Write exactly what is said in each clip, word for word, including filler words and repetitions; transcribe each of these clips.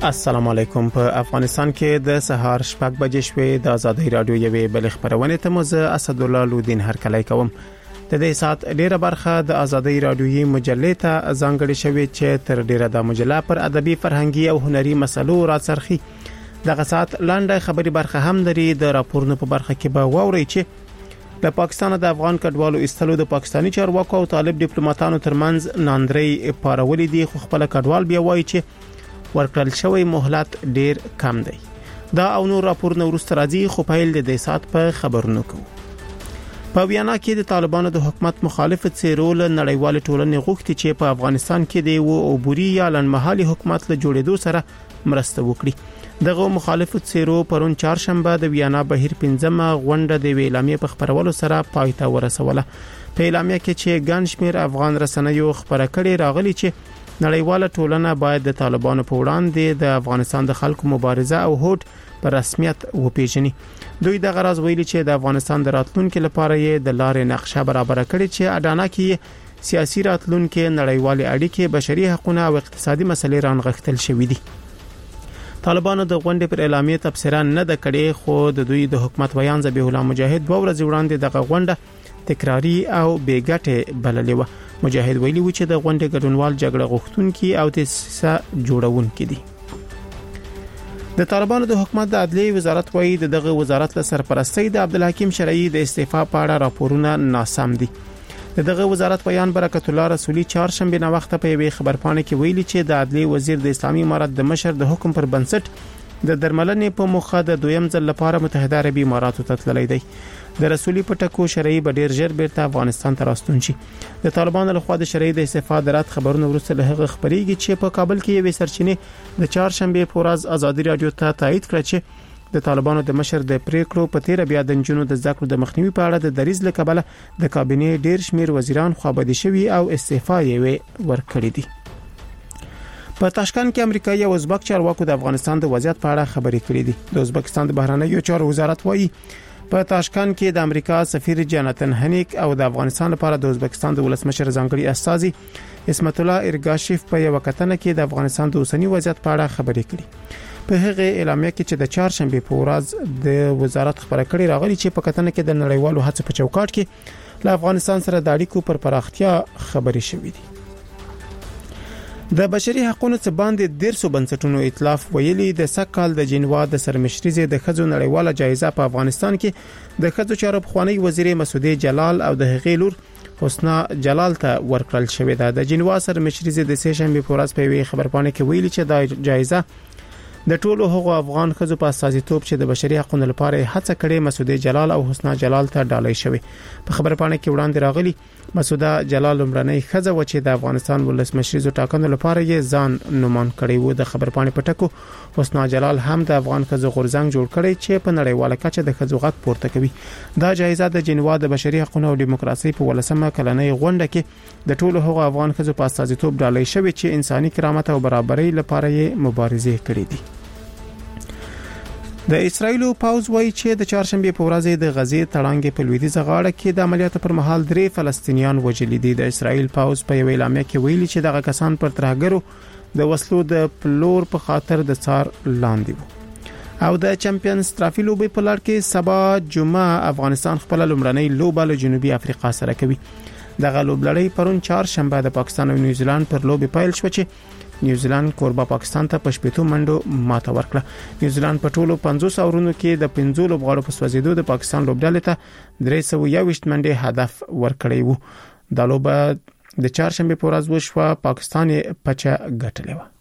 السلام علیکم. په افغانستان کې د سهار شپږ بجې شوې د آزادۍ رادیو یوې بل خبرونه ته مزه اسد الله لودین هرکلی کوم. د دې سات ډیره برخه د آزادۍ رادیوي مجلې ته ځانګړې شوې چې تر ډیره د مجله پر ادبي فرهنګي او هنري مسلو راڅرخي. دغه سات لاندې خبري برخه هم لري. د راپورونو په برخه کې به واوري چې د پاکستان د افغان کډوالو استلو د پاکستاني چارواکو او طالب ډیپلوماټانو ترمنځ ناندري پارولې دي، خو خپل کډوال بیا وایي چې ورکړل شوی مهلت ډیر کم دی. دا او نور راپورونه ورسته راځي، خو پیل د دې سات په خبرونو کوو. په ویانا کې د طالبانو د حکومت مخالف څیرول نړیوال ټولنې غوښتي چې په افغانستان کې د یو عبوري یا لنمحالي حکومت له جوړېدو سره مرسته وکړي. دغه مخالف څیرو پرون چهارشنبه د ویانا بهیر پنځمه غونډه د اعلامیې په خبرولو سره پای ته ورسوله. په اعلامیه کې چې ګڼ شمېر افغان رسنیو خبره کړې راغلي چې نړیواله ټولنه باید د طالبانو په وړاندې د افغانستان د خلکو مبارزه او هوډ په رسمیت وپیژني. دوی د غرض ویلي چې د افغانستان د راتلونکو لپاره یې د لارې نقشه برابر کړي چې اډانه کې سیاسي راتلونکو نړیوالې اړیکې، بشري حقوقونه او اقتصادي مسلې رانغښتل شوې دي. طالبانو د غونډې پر اعلامیه تبصره نه د کړې، خو د دوی د حکومت ویان ذبیح الله مجاهد دوه ورځې وړاندې دغه غونډه تکراری او بیګټه بللې و. مجاهد ویلي و چې د غونډې ګډونوال جګړه غوښتونکي او تاسیسه جوړونکي دي. د طالبانو د حکومت د عدلیې وزارت وایي دغه وزارت له سرپرستۍ د عبدالحکیم شرعي د استعفا په اړه راپورونه ناسم دي. دغه وزارت بیان برکت الله رسولي چهارشنبه نه وخت په یوې خبرپاڼه کې ویلي چې د عدلیې وزیر د اسلامي امارت د مشر د حکم پر بنسټ د درملنې په مخه د دویم ځل لپاره متحده عربي اماراتو ته تللی دی. د رسولي په ټکو شرعي به ډیر ژر بیرته افغانستان ته راستون شي. د طالبانو لخوا د شرعي د استعفا د رات خبرونه وروسته له هغه خبريږي چې په کابل کې یوې سرچینې د چهارشنبه په ورځ آزادي رادیو ته تایید کړ چې د طالبانو د مشر د پریکړو په تیر بیا د جنونو د ذکر د مخنیوي په اړه د دریز لکبله د کابینې ډیر شمیر وزیران خوابدي شوي او استعفا یې ورکړي دي. په تاشکند کې امریکایي او ازبک چارواکو د افغانستان د وضعیت په اړه خبرې کړې دي. د ازبکستان د بهرنیو چارو وزارت وایي په تاشکند کې د امریکا سفیر جاناتن هنیک او د افغانستان لپاره د ازبکستان د ولسمشر ځانګړي استازي اسمت الله ارګاشیف په یو کتنه کې د افغانستان د اوسنی وضعیت په اړه خبرې کړې. په هغه اعلامیه کې چې د چهارشنبه په ورځ د وزارت خبره کړې راغلي چې په کتنه کې د نړیوالو هڅو په چوکاټ کې له افغانستان سره د اړیکو پر پراختیا خبرې شوې دي. د بشري حقوقو څخه باندې ډیرسو بنسټونو ائتلاف ویلي د سکهال د جنوا د سرمشريزه د خځو نړیواله جایزه په افغانستان کې د خځو چارو خوانی وزیر مسعودي جلال او د هغې لور حسنا جلال ته ورکړل شوې ده. د جنوا سرمشريزه د سه شنبه په ورځ په خبرپاڼه کې ویلي چې د جایزه د ټولو هغو افغان خځو په اساسیتوب چې د بشري حقوقو لپاره هڅه کړې مسعودي جلال او حسنا جلال ته ډالۍ شوې. په خبرپاڼه کې وړاندې راغلي مسعوده جلال لمرنۍ خځه و چې د افغانستان ولسمشریزو ټاکنو لپاره یې ځان نومان کړی و. د خبرپاڼې په ټکو حسنا جلال هم د افغان خځو غورځنګ جوړ کړی چې په نړیواله کچه د خځو غږ پورته کوي. دا جایزه د جنوا د بشري حقوقو او دیموکراسي په ولسمه کلنۍ غونډه کې د ټولو هغو افغان خځو په اساسیتوب ډالۍ شوې چې انساني کرامت او برابرۍ لپاره یې مبارزه کړې دي. د اسرایلو پاوز وایي چې د چهارشنبه په ورځ د غزې تړانګې په لویدیځه غاړه کې د عملیاتو پر مهال درې فلسطینیان وژل دي. د اسرایل پاوز په یو اعلامیه کې ویلي چې دغه کسان پر ترهګرو د وسلو د پلور په خاطر د څار لاندې وو. او د چمپیونز ترافي لوبي په لړ کې سبا جمعه افغانستان خپل لومړنۍ لوبه له جنوبي افریقا سره کوي. دغه لوبلړۍ پرون چهارشنبه د پاکستان او نیوزیلند پر لوبي پیل شو چې نیوزیلند کوربه پاکستان ته په شپږو منډو ماته ورکړه. نیوزیلند په ټولو پنځوس اورونو کې د پنځو لوبغاړو په سوځیدو د پاکستان لوبډلې ته درې سوه یو منډې هدف ورکړی وو. د لوبه د چهارشنبه په ورځ وشوه، پاکستان یې پچه ګټلې و.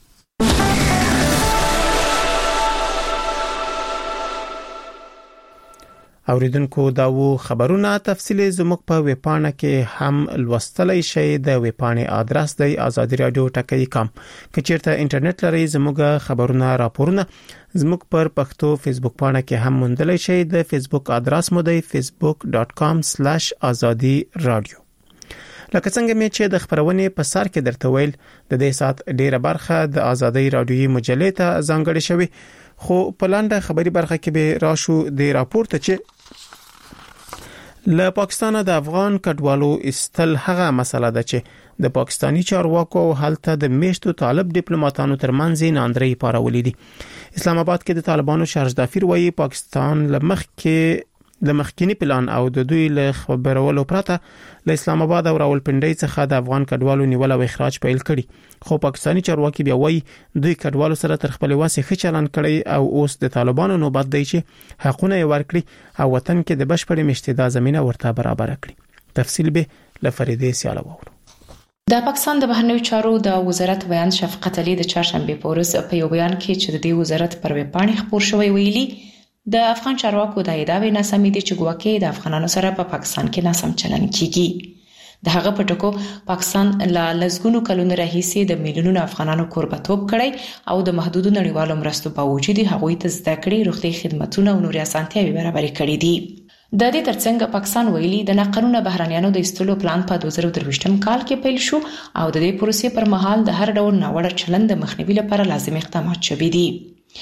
اوریدونکو دا وو خبرونه تفصیلی زموږ په ویبپاڼه کې هم لوستلای شئ. د ویبپاڼې آدرس دی آزادی رادیو ټکی کام. که چیرته انټرنیټ لرئ زموږ خبرونه راپورونه زموږ پر پښتو فیسبوک پاڼه کې هم موندلای شئ. د فیسبوک آدرس مو دی facebook dot com slash azadi radio. لکه څنګه مې چې د خبرونې په سر کې درته ویل د دې سات ډیره برخه د آزادۍ رادیوي مجلې ته ځانګړې شوی، خو په لاندې خبري برخه کې به راشو د راپور ته چې له پاکستان د افغان کډوالو استل هغه مسله ده چې د پاکستانی چارواکو هلته د میشتو طالب ډیپلوماټانو ترمنځ ناندري پارولې دي. اسلام آباد کې د طالبانو شارژدافیر وایي پاکستان لمخ کې د مخکینی پلان او د دوی له خبرولو پرته له اسلام آباد او راولپنډي څخه د افغان کډوالو نیول او اخراج پیل کړي، خو پاکستانی چارواکي بیا وایي دوی کډوالو سره تر خپل واسه ښه چلند کړي او اوس د طالبانو نوبت دی چې حقونه یې ورکړي او وطن کې د بشپړ مشتدا زمينه ورته برابر کړي. تفصیل به لفریدې سیاله وورو. د پاکستان د بهرنیو چارو د وزارت بیان شفقت علي د چهارشنبه په ورځ په یو بیان کې چې د دې وزارت پر ویب پاڼې خبر شوی ویلي د افغان چارواکو د ادعاوې ناسمې دي چې ګواکې د افغانانو سره په پاکستان کې ناسم چلند کیږي. د هغه په ټکو پاکستان لا لزګونو کلونو راهیسې د میلیونونو افغانانو کوربتوب کړی او د محدودو نړیوالو مرستو په وجود هغوی ته زده کړې روغتي خدماتونه او نوري اسانتیاوې برابر کړې دي. د دې ترڅنګ پاکستان ویلي د ناقانونه بهرانيانو د ایستلو پلان په دوه زره درویشتم کال کې پیل شو او د دې پروسې پر مهال د هر ډول ناوړه چلند د مخنیوي لپاره لازم اقدامات شوي دي.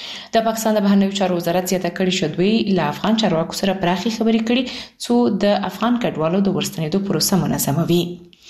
د پاکستان د بهرنیو چارو وزارت زیاته کړې چې دوی له افغان چارواکو سره پراخي خبرې کړي څو د افغان کډوالو د ورستنېدو پروسه منظموي.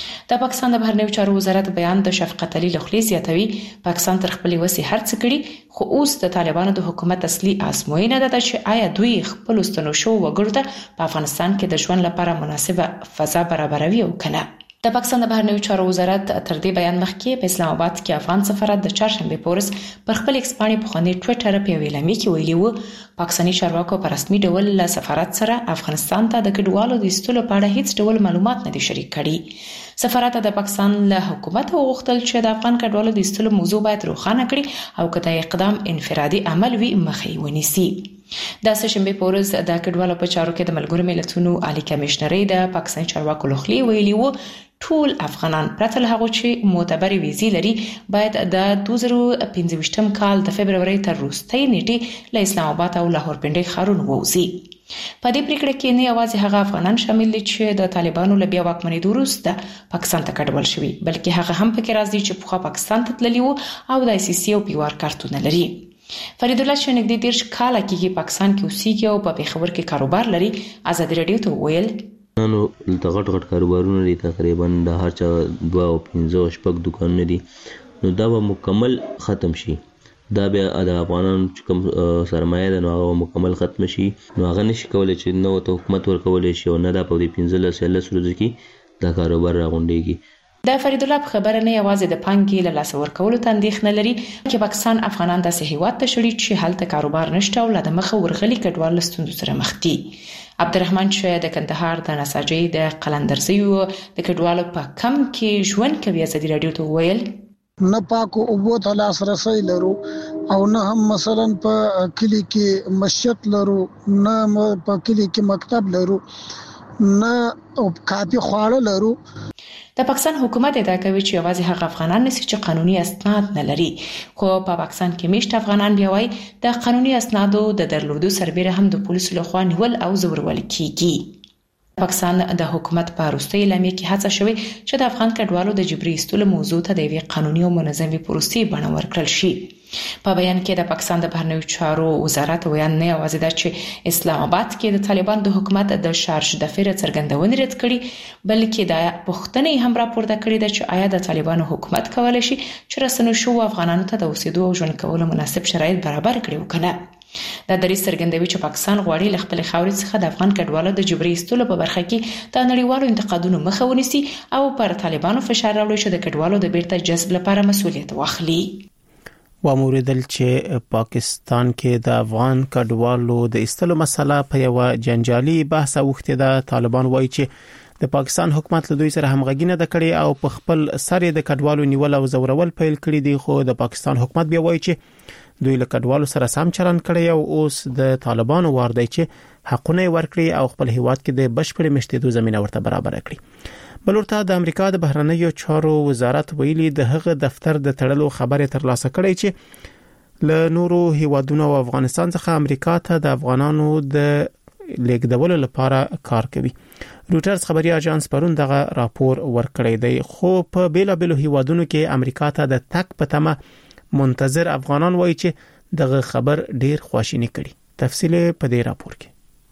د پاکستان د بهرنیو چارو وزارت بیان د شفقت علي لخوا زیاتوي پاکستان تر خپل وسې هرڅ کړي، خو اوس د طالبانو د حکومت اصلي ازموینه ده چې آیا دوی خپل ستنو شو وګړو ته په افغانستان کې د ژوند لپاره مناسبه فضا برابروي او کنه. د پاکستان د بهرنیو چارو وزارت تر دې بیان مخکې په اسلام آباد کې افغان سفارت د چهارشنبه په ورځ پر خپل ایکس باندې په خوني ټوئیټر په ویلامي کې ویلي وو پاکستاني چارواکو په رسمي ډول له سفارت سره افغانستان ته د کډوالو د ایستلو په اړه هیڅ ډول معلومات نه دي شریک کړي. سفارت د پاکستان له حکومت غوښتل چې د افغان کډوالو د ایستلو موضوع باید روښانه کړي او کله اقدام انفرادي عمل وي مخې ونیسي. د سشنبه په ورځ د کډوالو په چارو کې د ملګرو ملتونو عالی کمشنري د پاکستان چارواکو لخوا ویلي وو ټول افغانان پرته له هغه چې معتبر ویزې لري باید د دوه زره پنځه کال د فبرवरी تر وروستۍ نیټې له اسلام آباد او لاهور پنډي ښارونو ووزي. په دې پریکړه کې نه یوازې هغه افغانان شامل دي چې د طالبانو له بیا واکمنۍ وروسته پاکستان ته کډوال شوي، بلکې هغه هم پکې راځي چې پخوا پاکستان ته تللي وو او د آی سی سی او پی آر کارتونه لري. فرید الله چې نږدې دیرش کاله کېږي پاکستان کې اوسېږي او په پیښور کې کاروبار لري. ازادي رادیو ته ویل نو د غټ غټ کاروبارونه دي، تقریبا د هر چا دوه او پنځه شپږ دکانونه دي، نو دا به مکمل ختم شي. دا بیا د افغانانو چې کوم سرمایه ده نو هغه مکمل ختم شي، نو هغه نشي کولای چې نو ته حکومت ورکولای شي او نه دا په دې پنځلس لس ورځو کې دا کاروبار راغونډيږي. د فرید الله په خبره نه یوازې د پانګې له لاس ورکولو ته اندېښنه لري چې پاکستان افغانان داسې هیواد ته شړي چې هلته کاروبار نشته او له مخه ورغلي کډوال ستوندو سره مخ دي. عبدالرحمن چې د کندهار د نساجي د قلندرزیو د کډوالو په کم کې ژوند کوي ازادي رادیو ته ویل نه پاکو اوبو ته لاسرسي لرو او نه هم مثلا په کلی کې مسجد لرو، نه په کلی کې مکتب لرو، نه کافي خواړه لرو. د پاکستان حکومت ادعا کوي چې یوازې هغه افغانان نشي چې قانوني اسناد نه لري، خو په پاکستان کې میشت افغانان بیا وایي د قانوني اسنادو د درلودو سربېره هم د پولیسو لخوا نیول او زورول کیږي. پاکستان د حکومت په وروستي اعلامیه کې هڅه شوې چې د افغان کډوالو د جبري ایستلو موضوع ته د یوې قانوني او منظمې پروسې بڼه ورکړل شي. په بیان کې د پاکستان د بهرنیو چارو وزارت ویان نه یوازې دا چې اسلام آباد کې د طالبان د حکومت د شارژ دفعه څرګندونې رد کړي، بلکې دا پوښتنه هم راپورته کړې ده چې آیا د طالبانو حکومت کولای شي چې رسنو شو افغانانو ته د اوسېدو او ژوند کولو مناسب شرایط برابر کړي وکنه. دا دریځ څرګندوي چې پاکستان غواړي له خپل خاورې څخه د افغان کډوالو د جبري ایستلو په برخه کې د نړیوالو انتقادونو مخه ونیسي او پر طالبانو فشار راوړي چې د کډوالو د بیرته جذب لپاره مسؤلیت واخلي. واموریدل چې پاکستان کې د افغان کډوالو د ایستلو مسله په یو جنجالي بحث اوښته ده. طالبان وایي چې د پاکستان حکومت له دوی سره همغږي نه کړي او په خپل سر د کډوالو نیول او زورول پیل کړي دي، خو د پاکستان حکومت بیا وایي چې دوی له کډوالو سره سم چلند کړي او اوس د طالبانو وار دی چې حقونه ورکړي او خپل هیواد کې د بشپړ مشتیدو زمينه ورته برابر کړي. بلورته د امریکا د بهرنیو چارو وزارت ویلي د هغه دفتر د تړلو خبره ترلاسه کړي چې له نورو هیوادونو او افغانستان څخه امریکا ته د افغانانو د لیږدولو لپاره کار کوي. روټرز خبري اژانس پرون دغه راپور ورکړی دی، خو په بیلا بیلو هیوادونو کې امریکا ته د تک په تمه منتظر افغانان وایي چې دغه خبر ډیر خواشینی کړي. تفصیل په دې راپور کې.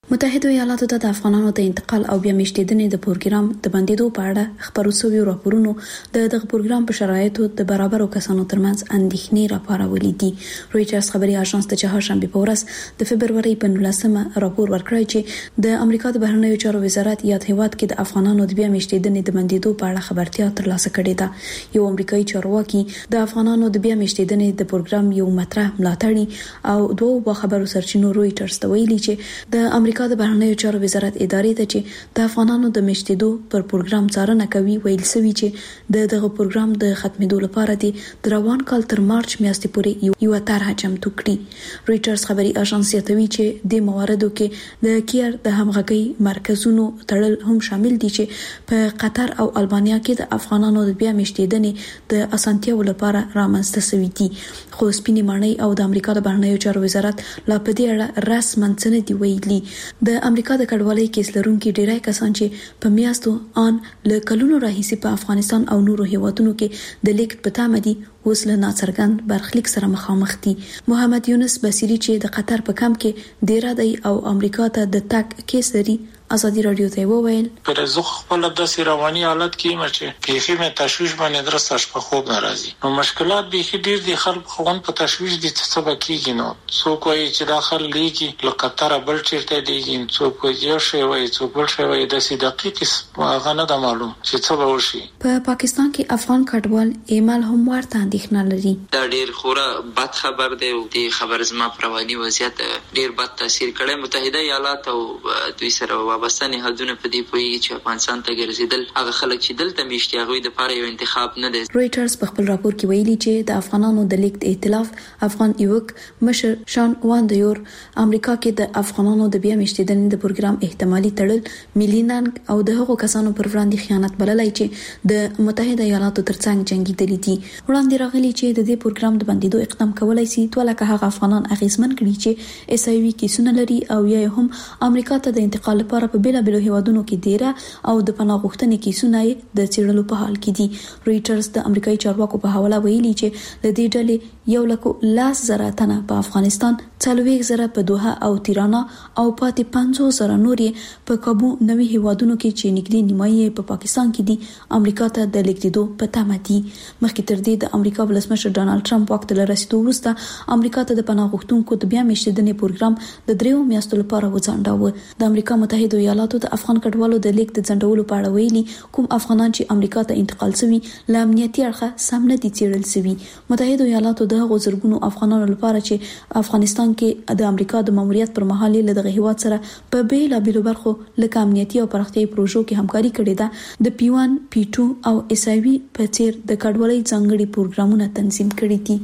متحده ایالاتو ته د افغانانو د انتقال او بیا میشتېدنې د پروګرام د بندیدو په اړه خبرو شوي راپورونو د دغه پروګرام په شرایطو د برابرو کسانو ترمنځ اندېښنې راپارولې دي. رويټرز خبري اژانس د چهارشنبه په ورځ د فبرवरी په نولسمه راپور ورکړی چې د امریکا د بهرنیو چارو وزارت یاد هیواد کې د افغانانو د بیا میشتېدنې د بندیدو په اړه خبرتیا ترلاسه کړې ده. یو امریکایي چارواکي د افغانانو د بیا میشتېدنې د پروګرام یو مطرح ملاتړي او دوه با خبرو سرچینو رويټرز ته ویلي چې د امریکا د بهرنیو چارو وزارت ادارې ته چې د افغانانو د میشتېدو پر پروګرام څارنه کوي ویل سوي چې د دغه پروګرام د ختمېدو لپاره د روان کال تر مارچ میاشتې پورې یو طرحه چمتو کړي. رويټرز خبري اژانس یادوي چې د مواردو کې د کیر د همغږي مرکزونو تړل هم شامل دي چې په قطر او البانیا کې د افغانانو د بیا میشتېدنې د اسانتیاو لپاره رامنځته شوي دي. خو سپینې ماڼۍ او د امریکا د بهرنیو چارو وزارت لا په دې اړه رسماً څه نه دی ویلي. د امریکا د کډوالۍ کیس لرونکي ډیری کسان چې په میاشتو ان له کلونو راهیسې په افغانستان او نورو هیوادونو کې د لیک په تمه دي اوس له ناڅرګند برخلیک سره مخامخ دي. محمد یونس بصری چې د قطر په کمپ کې ډیره دی او امریکا ته د تګ کیس لري ازادي رادیو ته وویل پر زه خپل د رواني حالت کې مرچه کیفي مې تشویش باندې درسته په خوب ناراضي نو مشکلات به خې ډیر دي خلک خون په تشویش دي څه به کیږي نو څوک وایي چې داخل لیږي له قطر بل چیرته دیږي څوک یو شی وایي څوک بل شی وایي د سې دقیق هغه نه د معلوم چې څه به وشي. په پاکستان کې افغان کډوال ایمل هم ورته اندېښنه لري. دا ډیر خوره بد خبر دی او د خبر زما پرواني وضعیت ډیر بد تاثیر کړي. متحده ایالات او دوی سره وابستنې حدونه په دې پوي چې افغانستان ته ګرځیدل هغه خلک چې دلته میشتي هغه د لپاره یو انتخاب نه دی. رويټرز په خپل راپور کې ویلي چې د افغانانو د لیک ائتلاف افغان یوک مشر شان واندیور امریکا کې د افغانانو د بیا میشتېدنې د پروګرام احتمالي تړل مليننګ او د هغو کسانو پر وړاندې خیانت بللای چې د متحده ایالاتو ترڅنګ جنگي دي دي. وړاندې راغلي چې د دې پروګرام د بندیدو اقدام کولای شي ټولکه هغه افغانان اغیزمن کړي چې اس ای وی کیسونه لري او یا هم امریکا ته د انتقال لپاره په بیل بلو هیوادونو کې ډیره او د پناه غوښتنې کیسونه د چیرلو په حال کې دي. رويټرز د امریکایي چارواکو په حواله ویلي چې د دې ډلې یو لکو لاس زره تنه په افغانستان څلوېښت زره په دوحه او تیرانا او پاتې پنځوس زره نورې په کابو نوي هیوادونو کې چې نږدې نیمایي په پاکستان کې دي امریکا ته د لیکدو په تمه دي. مخکې تر دې د امریکا ولسمشر ډانلډ ټرمپ وخت له رسیدو وروسته امریکا ته د پناه غوښتونکو د بیا میشتېدنې پروګرام د دریو میاشتو لپاره وځنډاوه. د امریکا متحده ایالاتو د افغان کډوالو د لیک د ځنډولو په اړه ویلي کوم افغانان چې امریکا ته انتقال شوي له امنیتي اړخه سم نه دي څیړل شوي. متحده ایالاتو د هغو زرګونو افغانانو لپاره چې افغانستان کې د امریکا د ماموریت پر مهال له دغه هیواد سره په بیلابېلو برخو لکه امنیتي او پراختیايي پروژو کې همکاري کړې ده د پی وان پی ټو او اس ای وی په څیر د کډوالۍ ځانګړي پروګرامونه تنظیم کړي دي.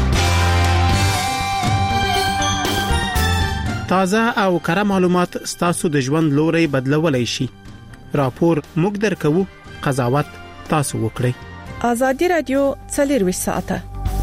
تازه او کره معلومات ستاسو د ژوند لوري بدلولای شي. راپور موږ درکو، قضاوت تاسو وکړئ. ازادي رادیو څلور ساعته.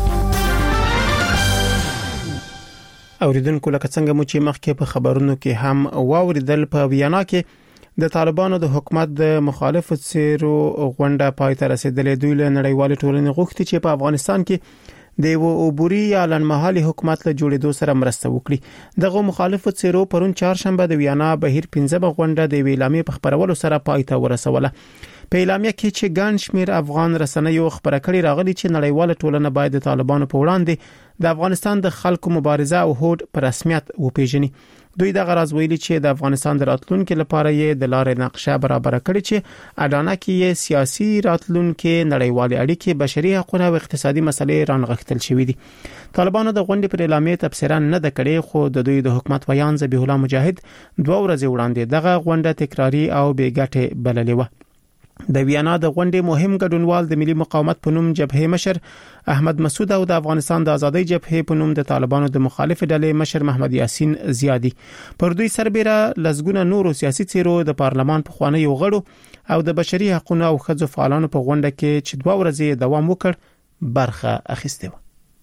اوریدونکو لکه څنګه مو چې مخکې په خبرونو کې هم واوریدل په ویانا کې د طالبانو د حکومت د مخالفو څیرو غونډه پای ته رسیدلې. دوی له نړیوال ټولنې غوښتي چې په افغانستان کې د یو عبوري یا لنمحالي حکومت له جوړېدو سره مرسته وکړي. دغه مخالفو څیرو پرون چهارشنبه د ویانا بهیر پنځمه غونډه د ویلامې په خبرولو سره پای ته ورسوله. په اعلامیه کې چې ګڼ شمېر افغان رسنیو خبره کړې راغلي چې نړیواله ټولنه باید د طالبانو په وړاندې د افغانستان د خلکو مبارزه او هوډ په رسمیت وپیژني. دوی د غرض ویلي چې د افغانستان د راتلونکو لپاره یې د لارې نقشه برابر کړې چې اډانه کې یې سیاسي راتلونکو نړیوال اړیکې بشري حقوق او اقتصادي مسلې رانغښتل شوې دي. طالبانو د غونډې پر اعلامیه تفسیرا نه د کړې خو د دوی د حکومت ویان ذبیح الله مجاهد دوه ورځې وړاندې دغه غونډه تکراری او بې ګټې بللې و. د ویانا د غونډې مهم ګډونوال د ملي مقاومت په نوم جبهه مشر احمد مسعود او د افغانستان د ازادۍ جبهه په نوم د طالبانو د مخالف ډلې مشر محمد یاسین زیادی. پر دوی سربېره لزګونه نورو سیاسي څیرو د پارلمان په خوانه یو غړو او د بشري حقوقو او ښځو فعالانو په غونډه کې چې دوه ورځې دوام وکړ برخه اخیسته و.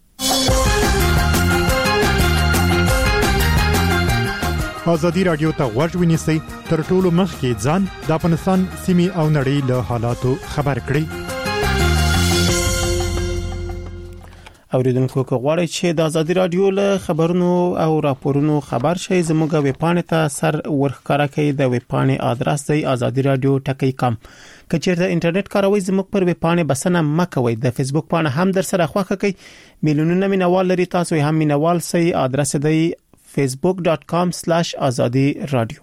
ازادي رادیو ته غوږ ونیسئ تر ټولو مخکې ځان د افغانستان سیمې او نړۍ له حالاتو خبر کړئ. اوریدونکو کو غواړئ چې د ازادي رادیو له خبرونو او راپورونو خبر شئ زموږ ویب پاڼه ته سر ورخکاره کړئ د ویب پاڼې ادرس دی ازادي رادیو ټکی کام کچېرته انټرنیټ کاروي زموږ پر ویب پاڼه بسنه مکوئ د فیسبوک پاڼه هم در سره خوښه کړئ میلیونونه مینوال لري تاسو هم مینوال سي ادرس دی facebook dot com slash azadi radio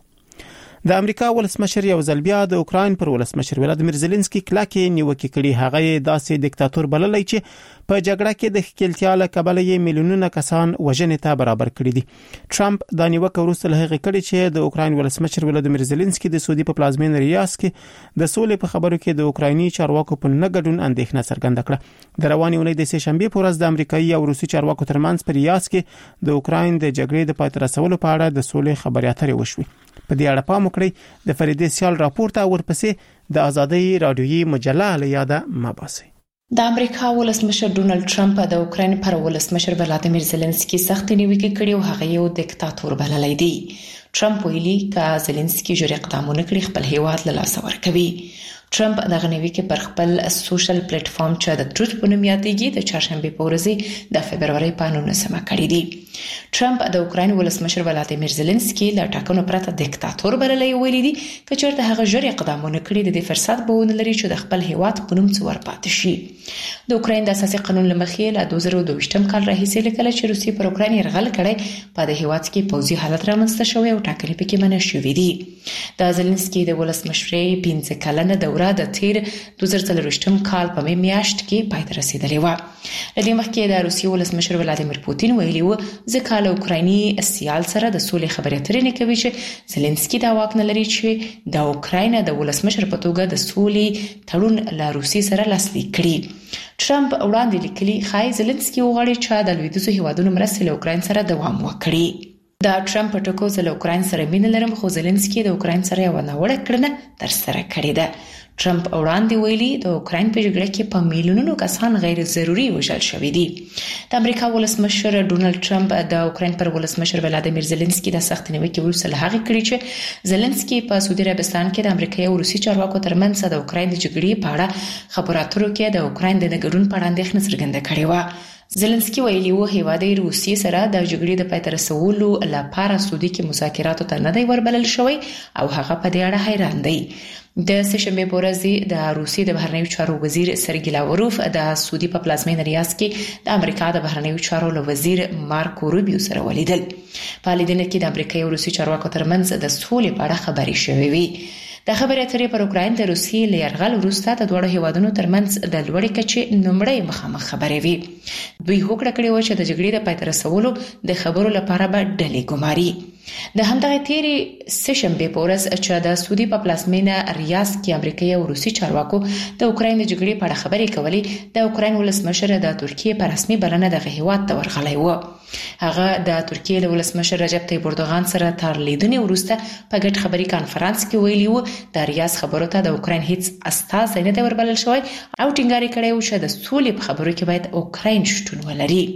د امریکا ولسمشر یو ځل بیا د اوکراین پر ولسمشر ولادیمیر زيلنسکي کلاکې نیوکه کړي هغه داسې دیکتاتور بللی چې په جګړه کې د ښکېلتیا له کبله یې میلیونونه کسان وژنې ته برابر کړي دي ټرمپ د نیوکه وروسته له هغه کړي چې د اوکراین ولسمشر ولادیمیر زيلنسکي د سعودي په پلازمین ریاض کې د سولې په خبرو کې د اوکرایني چارواکو په نګډون اندېښنه څرګنده کړه د رواني اونۍ د سه شنبه په ورځ د امریکایي او روسي چارواکو ترمنځ په ریاض کې د اوکراین د جګړې د پای ته رسولو په اړه د سولې خبرې اترې وشوي په دې اړه پام وکړئ د فریدې سیال راپور ته ورپسې د ازادي رادیويي مجله له یاده مباسي د امریکا ولسمشر ډونالد ټرمپ د اوکراین پر ولسمشر ولادیمیر زيلنسکي سخت نیوکه کړې او هغه یو دیکتاتور بللی دی ټرمپ ویلي چې زيلنسکي جوړ اقدامونه کړی خپل هیواد له لاس ورکوي ټرمپ دغه نیوکه پر خپل سوشل پلیټ فارم چې د ټروت په نوم یادېږي د چهارشنبه په ورځ د فبرवरी په نولسمه کړی دی ټرمپ د اوکراین ولسمشر ولادیمیر زيلنسکي له ټاکنو پرته دیکتاتور بللی ویلي دی چې چېرته هغه جوړ اقدامونه کړی د فرصت بهونه لري چې د خپل هیواد په نوم څور پاتې شي د اوکراین د اساسي قانون لمخې له دوه زره دوه کال راهیسې لکه چې روسي پر اوکراین يرغل کړی په د هیواد کې پوځي حالت رامنځته شوی او ټاکنې پکې منع شوې دي د زيلنسکي د ولسمشرۍ پنځه کلنه دوره د تیر دوه زره څلور کال په میاشت کې پای ته رسیدلې و لدې مخکې د روسي ولسمشر ولادیمیر پوتین ویلي و ځکه له اوکرایني سیال سره د سولې خبرې اترې نه کوي چې زيلنسکي دا واک نه لري چې د اوکراین د ولسمشر په توګه د سولې تړون له روسي سره لاسلیک کړي ټرمپ وړاندې لیکلي خای زيلنسکي وغواړي چې د لویدیځو هیوادونو مرسته له اوکراین سره دوام وکړي دا ټرمپ ټکو زله اوکراین سره مين لرم خو زيلنسکي د اوکراین سره یو نه وړه کړنه تر سره کړې ده ټرمپ وړاندې ویلي د اوکراین په جګړه کې په میلیونونو کسان غیر ضروري وژل شوي دي د امریکا ولسمشر ډونالد ټرمپ د اوکراین پر ولسمشر ولادیمیر زيلنسکي د سخت نیوکې وروسته له هغه کړي چې زيلنسکي په سعودي عربستان کې د امریکا او روسي چارواکو ترمنځ د اوکراین د جګړې په اړه خبرو اترو کې د اوکراین د نګډون په اړه اندېښنه څرګنده کړې و زيلنسکي ویلي و هیواد روسي سره د جګړې د پای ته رسولو لپاره سعودي کې مذاکراتو ته نه دی وربلل شوی او هغه په دې اړه حیران دی د سه شنبه په ورځ د روسي د بهرنیو چارو وزیر سرګی لاوروف د سعودي په پلازمین ریاض کې د امریکا د بهرنیو چارو وزیر مارکو روبیو سره ولیدل په لیدنه کې د امریکا او روسي چارواکو ترمنځ د سولې په اړه خبرې شوې وي د خبرې اترې پر اوکراین د روسي له يرغل وروسته د دوه هیوادونو ترمنځ د لوړې کچې نمړې مخامخ خبرې وي دوی هوکړه کړې و چې د جګړې د پای ته رسولو د خبرو لپاره به ډلې ګماري د همدغه تیری سه شنبه په ورځ چې د سعودي په پلازمینه ریاض کې امریکایي او روسي چارواکو د اوکراین د جګړې په اړه خبرې کولې د اوکراین ولسمشر د ترکیه په رسمي بلنه د هیواد ته ورغلی و هغه د ترکیه له ولسمشر رجب طیب اردوغان سره تر لیدنې وروسته په ګډ خبري کانفرنس کې ویلي و د ریاض خبرو ته د اوکراین هیڅ استازی نه دی وربلل شوی او ټینګار کړی و چې د سولې په خبرو کې باید اوکراین شتون ولري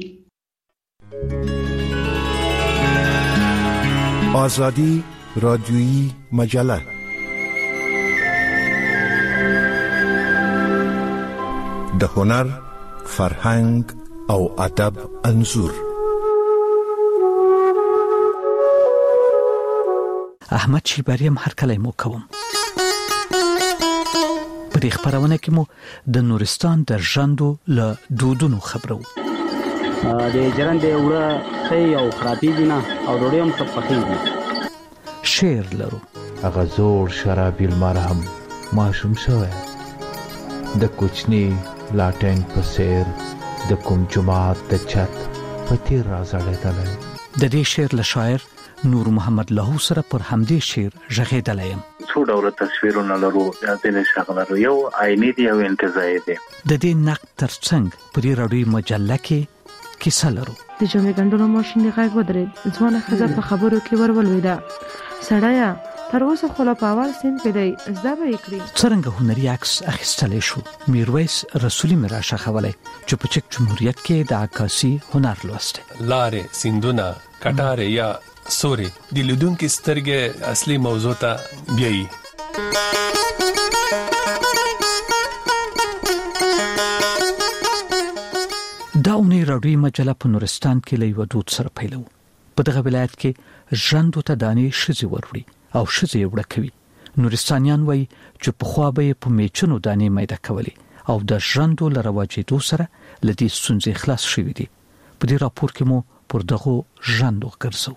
آزادی رادیویی مجله د هنر، فرهنګ او ادب انځور احمد شیبری هم هر کله مو کوم په دې خبرونه کې مو د نورستان د ژوندو له دودونو خبرو د جرندې وړه خي او خرابې دي نه او ډوډۍ هم ښه پخېږي شعر لرو هغه زوړ شرابي لمر هم ماشوم شوی د کوچني لاټین په څېر د کوم جومات د چت په تیر راځړېدلی د دې شعر له شاعر نور محمد لاهو سره پر همدې شعر غږېدلی یم څو ډوله تصویرونه لرو ځینې شغله یو عیني دی او انتزاعي دی د دې نقد ترڅنګ په دې راډیوي مجله کې کیسه لرو د جامې ګنډلو ماشین دی غږ ودرېد ځوانه ښځه په خبرو کې ورولوېده سړیه تر اوسه خو لا په اول سین کې دی زده به یې کړي څرنګه هنري عکس اخیستلی شو میرویس رسولي مې راښخولی چې په چک جمهوریت کې د عکاسي هنر لوستی لارې سیندونه کټارې یا سورې د لیدونکي سترګې اصلي موضوع ته بیایي دا اونۍ راډیوي مجله په نورستان کې له یو دود سره پیلو. په دغه ولایت کې ژوندو ته دانې شزي وروړي او شزي وړه کوي. نورستانیان وایي چې په خوا به په میچنو دانې میده کولې او د ژوندو لرواجېدو سره لدی سنځي خلاص شوې دي. په دې راپور کې مو پر دغه ژوندو ګرځو.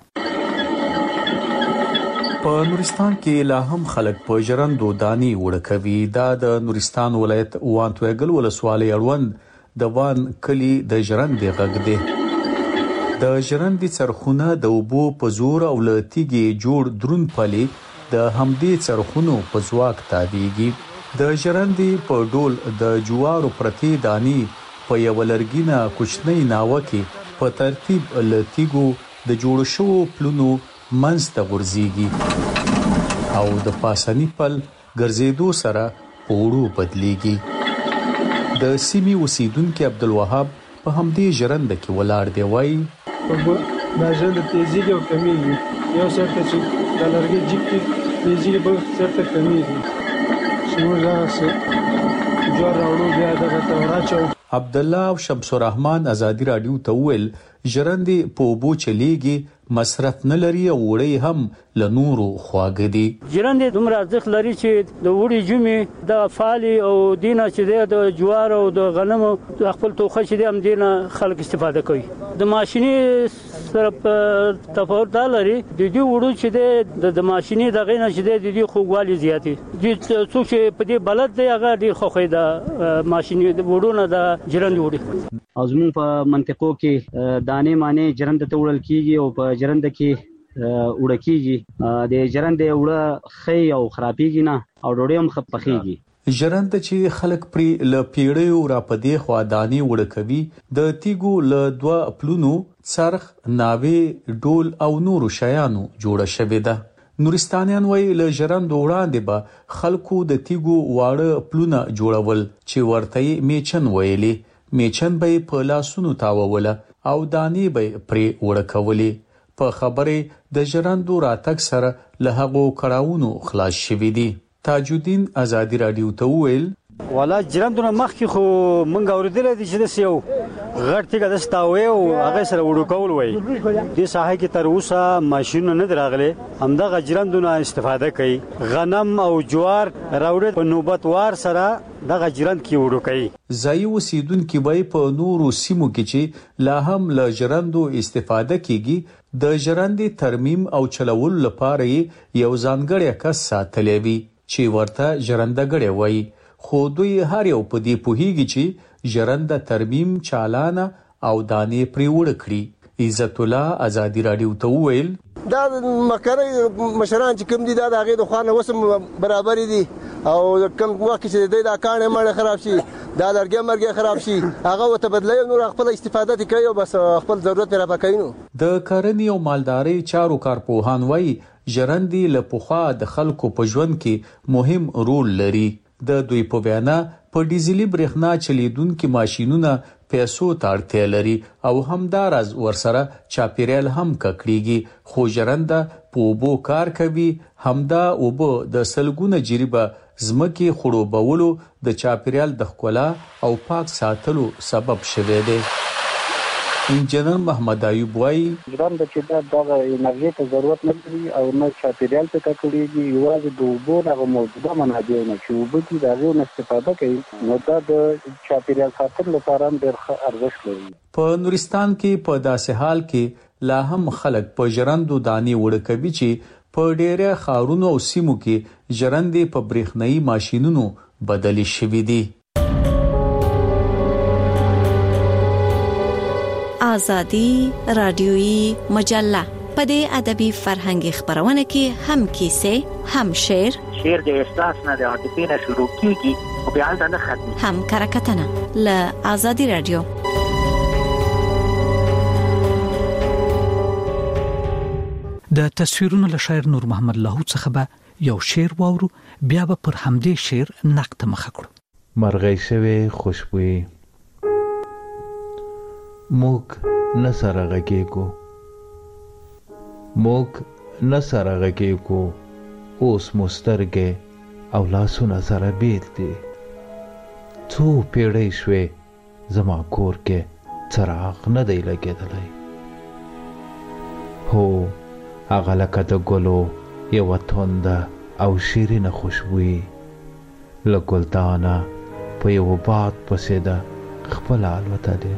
په نورستان کې لا هم خلک په ژوندو دانې وړه کوي. دا د نورستان ولایت وانتوګل ولسوالۍ اړوند د وان کلی د ژوندې غږ دی. د ژوندې څرخونه د اوبو په زور او لتیږي جوړ درون پلي د همدې څرخونو په ځواک تابعيږي. د ژوندې په ډول د جوارو پرتی دانی په یو لرګینه کوچنۍ ناوه کې په ترتیب لتیګو د جوړ شو پلونو منځ ته ورځيږي او د پاسنی پل ګرځېدو سره پوړو بدليږي. د سیمې اوسیدونکو عبدالوهاب په همدې ژوند کې ولاړ دی. وایي دا ژوند تیزیږي او کمیږي. یو سرته چې د لرګي جیب کې تیزیږي په سرته کمیږي. شنو ځاسه جوړ راوړو بیا دغه توراچو. عبد الله او شمس الرحمن ازادي رادیو ته ویل ژوندې په بو چلیږي مصرف نه لري او وړي هم له نورو خواږه دي. ژوندې دومره ارزښت لري چې د وړي جمعې د فالي او دینه چې د جوار او د غنمو د خپل توخه چې د هم دینه خلک استفاده کوي. د ماشيني سره تفاوت لري. د دې وړو چې د ماشيني د غینه چې د دې خوږوالي زیاتی دي. څوک چې په دې بلد دی هغه ډیر خوخه د ماشيني وړونه د ژوند وړي. او زموږ په منطقو کې دانې معنی ژوند ته وړل کیږي او په ژوند کې وړه کیږي. د ژوند وړه خي او خرابېږي نه او ډوډۍ هم خپخېږي. ژوند چې خلک پری ل پیړیو را پدې خوا دانې وړه کوي. د تیګو ل دوه پلونو څرخ ناوې ډول او نورو شیانو جوړه شوې ده. نورستانیان وایي له ژوند وړاندې به خلکو د تیګو واړه پلونه جوړول چې ورته میچن ویلي. میچن به په لاسونو تاووله او دانې به پرې وړه کولې. په خبره د ژوندو راتګ سره له هغو کړهونو خلاص شوي دي. تاج الدین ازادي رادیو ته ویل والا ژوندونه مخکې خو مونږ اوریدل دي چې د سیو غړ تیګه د ستاوي او هغه سره وړو کول وای. د ساحه کې تر اوسه ماشينونه نه دراغله. همدغه ژوندونه استفاده کوي. غنم او جوار راوړل په نوبت وار سره دغه ژوند کې وړو کوي. ځای اوسیدونکو به په نورو سیمو کې چې لا هم له ژوندو استفاده کیږي د ژوندې ترمیم او چلول لپاره یو ځانګړی کس ساتلې وي چې ورته ژوندګړی وایي. خو دوی هر یو په دې پوهیږي چې ژوند ترمیم چالانه او دانې پرې وړه کړي. عزت الله ازادي رادیو ته ویل دا مکرې مشران چې کوم دي دا د هغې د خوا نه وسم برابر دي او کوم وخت چې د دا کاڼې مړې خراب شي دا لرګي مرګي خراب شي هغه ورته بدلوي نور خپل استفاده کوي او بس خپل ضرورت را پکې نو. د کرنې او مالدارۍ چارو کارپوهان وایي ژوندې له پخوا د خلکو په ژوند کې مهم رول لري. د دوی په وینا په ډیزلي برېښنا چلیدونکو ماشينونو پیسو ته اړتیا لري او همدارز ورسره چاپیریال هم ککړيږي. خو ژوند په اوبو کار کوي. همدا اوبو د سلګونه جریبه زمکه خړوبولو د چاپیریال د ښکلا او پاک ساتلو سبب شوه دی. انجنیر محمد ایوب وایي ژوند چې دا د انرژي ته ضرورت نه لري او نه چاپیریال ته ککړيږي. یوازې د اوبو هغه موجوده منابع نه چې اوبه دي د هغې نه استفاده کوي نو دا د چاپیریال ساتلو لپاره هم ډېر ښه ارزښت لري. په نورستان کې په داسې حال کې لا هم خلک په ژوندو دانې وړه کوي چې په ډېره ښارونو او سیمو کې ژوندې په برېښنايي ماشينونو بدلې شوي دي. آزادی رادیویی مجله په دې ادبي فرهنګي خبرونه کې هم کیسې هم شعر شعر د احساس نه د عاطفې نه شروع کیږي او بیا نه ختمي هم کرکټنه ل آزادی رادیو. د تصویرونو له شاعر نور محمد لاهو څخه به یو شعر واورو بیا به پر همدې شعر نقد مخه کړو. مرغۍ شوی خوشبوئی موک نسره غږیږو موک نسره غږیږو اوس مسترګې او لاسونه سره بیل دي څو پیړۍ شوې زما کور کې څراغ نه دی لګېدلی. هو هغه لکه د ګلو یوه تونده او شیرینه خوشبویي له ګلدانه په یوه باد پسې ده خپله الوتلې.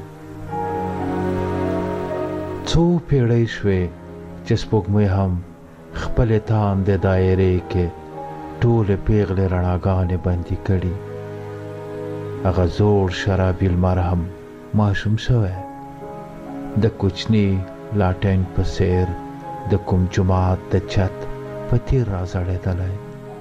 څو پیړۍ شوې چې سپوږمۍ هم خپلې تاندې دایرې کې ټولې پیغلې رڼاګانې بندي کړي. هغه زوړ شرابي لمر هم ماشوم شوی د کوچني لاټین په څېر د کوم جومات د چت په تیر راځړېدلی.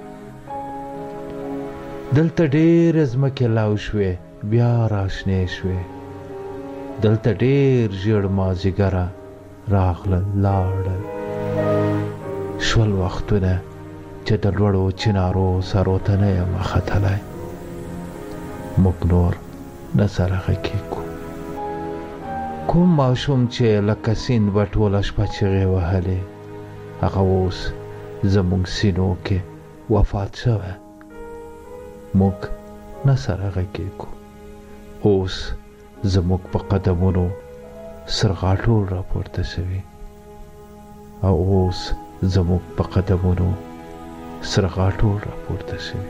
دلته ډېرې ځمکې لو شوې بیا راشنې شوې. دلته ډېر ژیړ مازدیګره راغلل لاړل. شول وختونه چې د لوړو چنارو سرو ته نه یم ختلی. موږ نور نه سره غږېږو. کوم ماشوم چې لکه سیند به ټوله شپه چغې وهلې هغه اوس زموږ سینو کې وفات شوی. موږ نه سره غږېږو. اوس زموږ په قدمونو سرغاټول راپورته شوي او اوس زموږ په قدمونو سرغاټول راپورته شوي.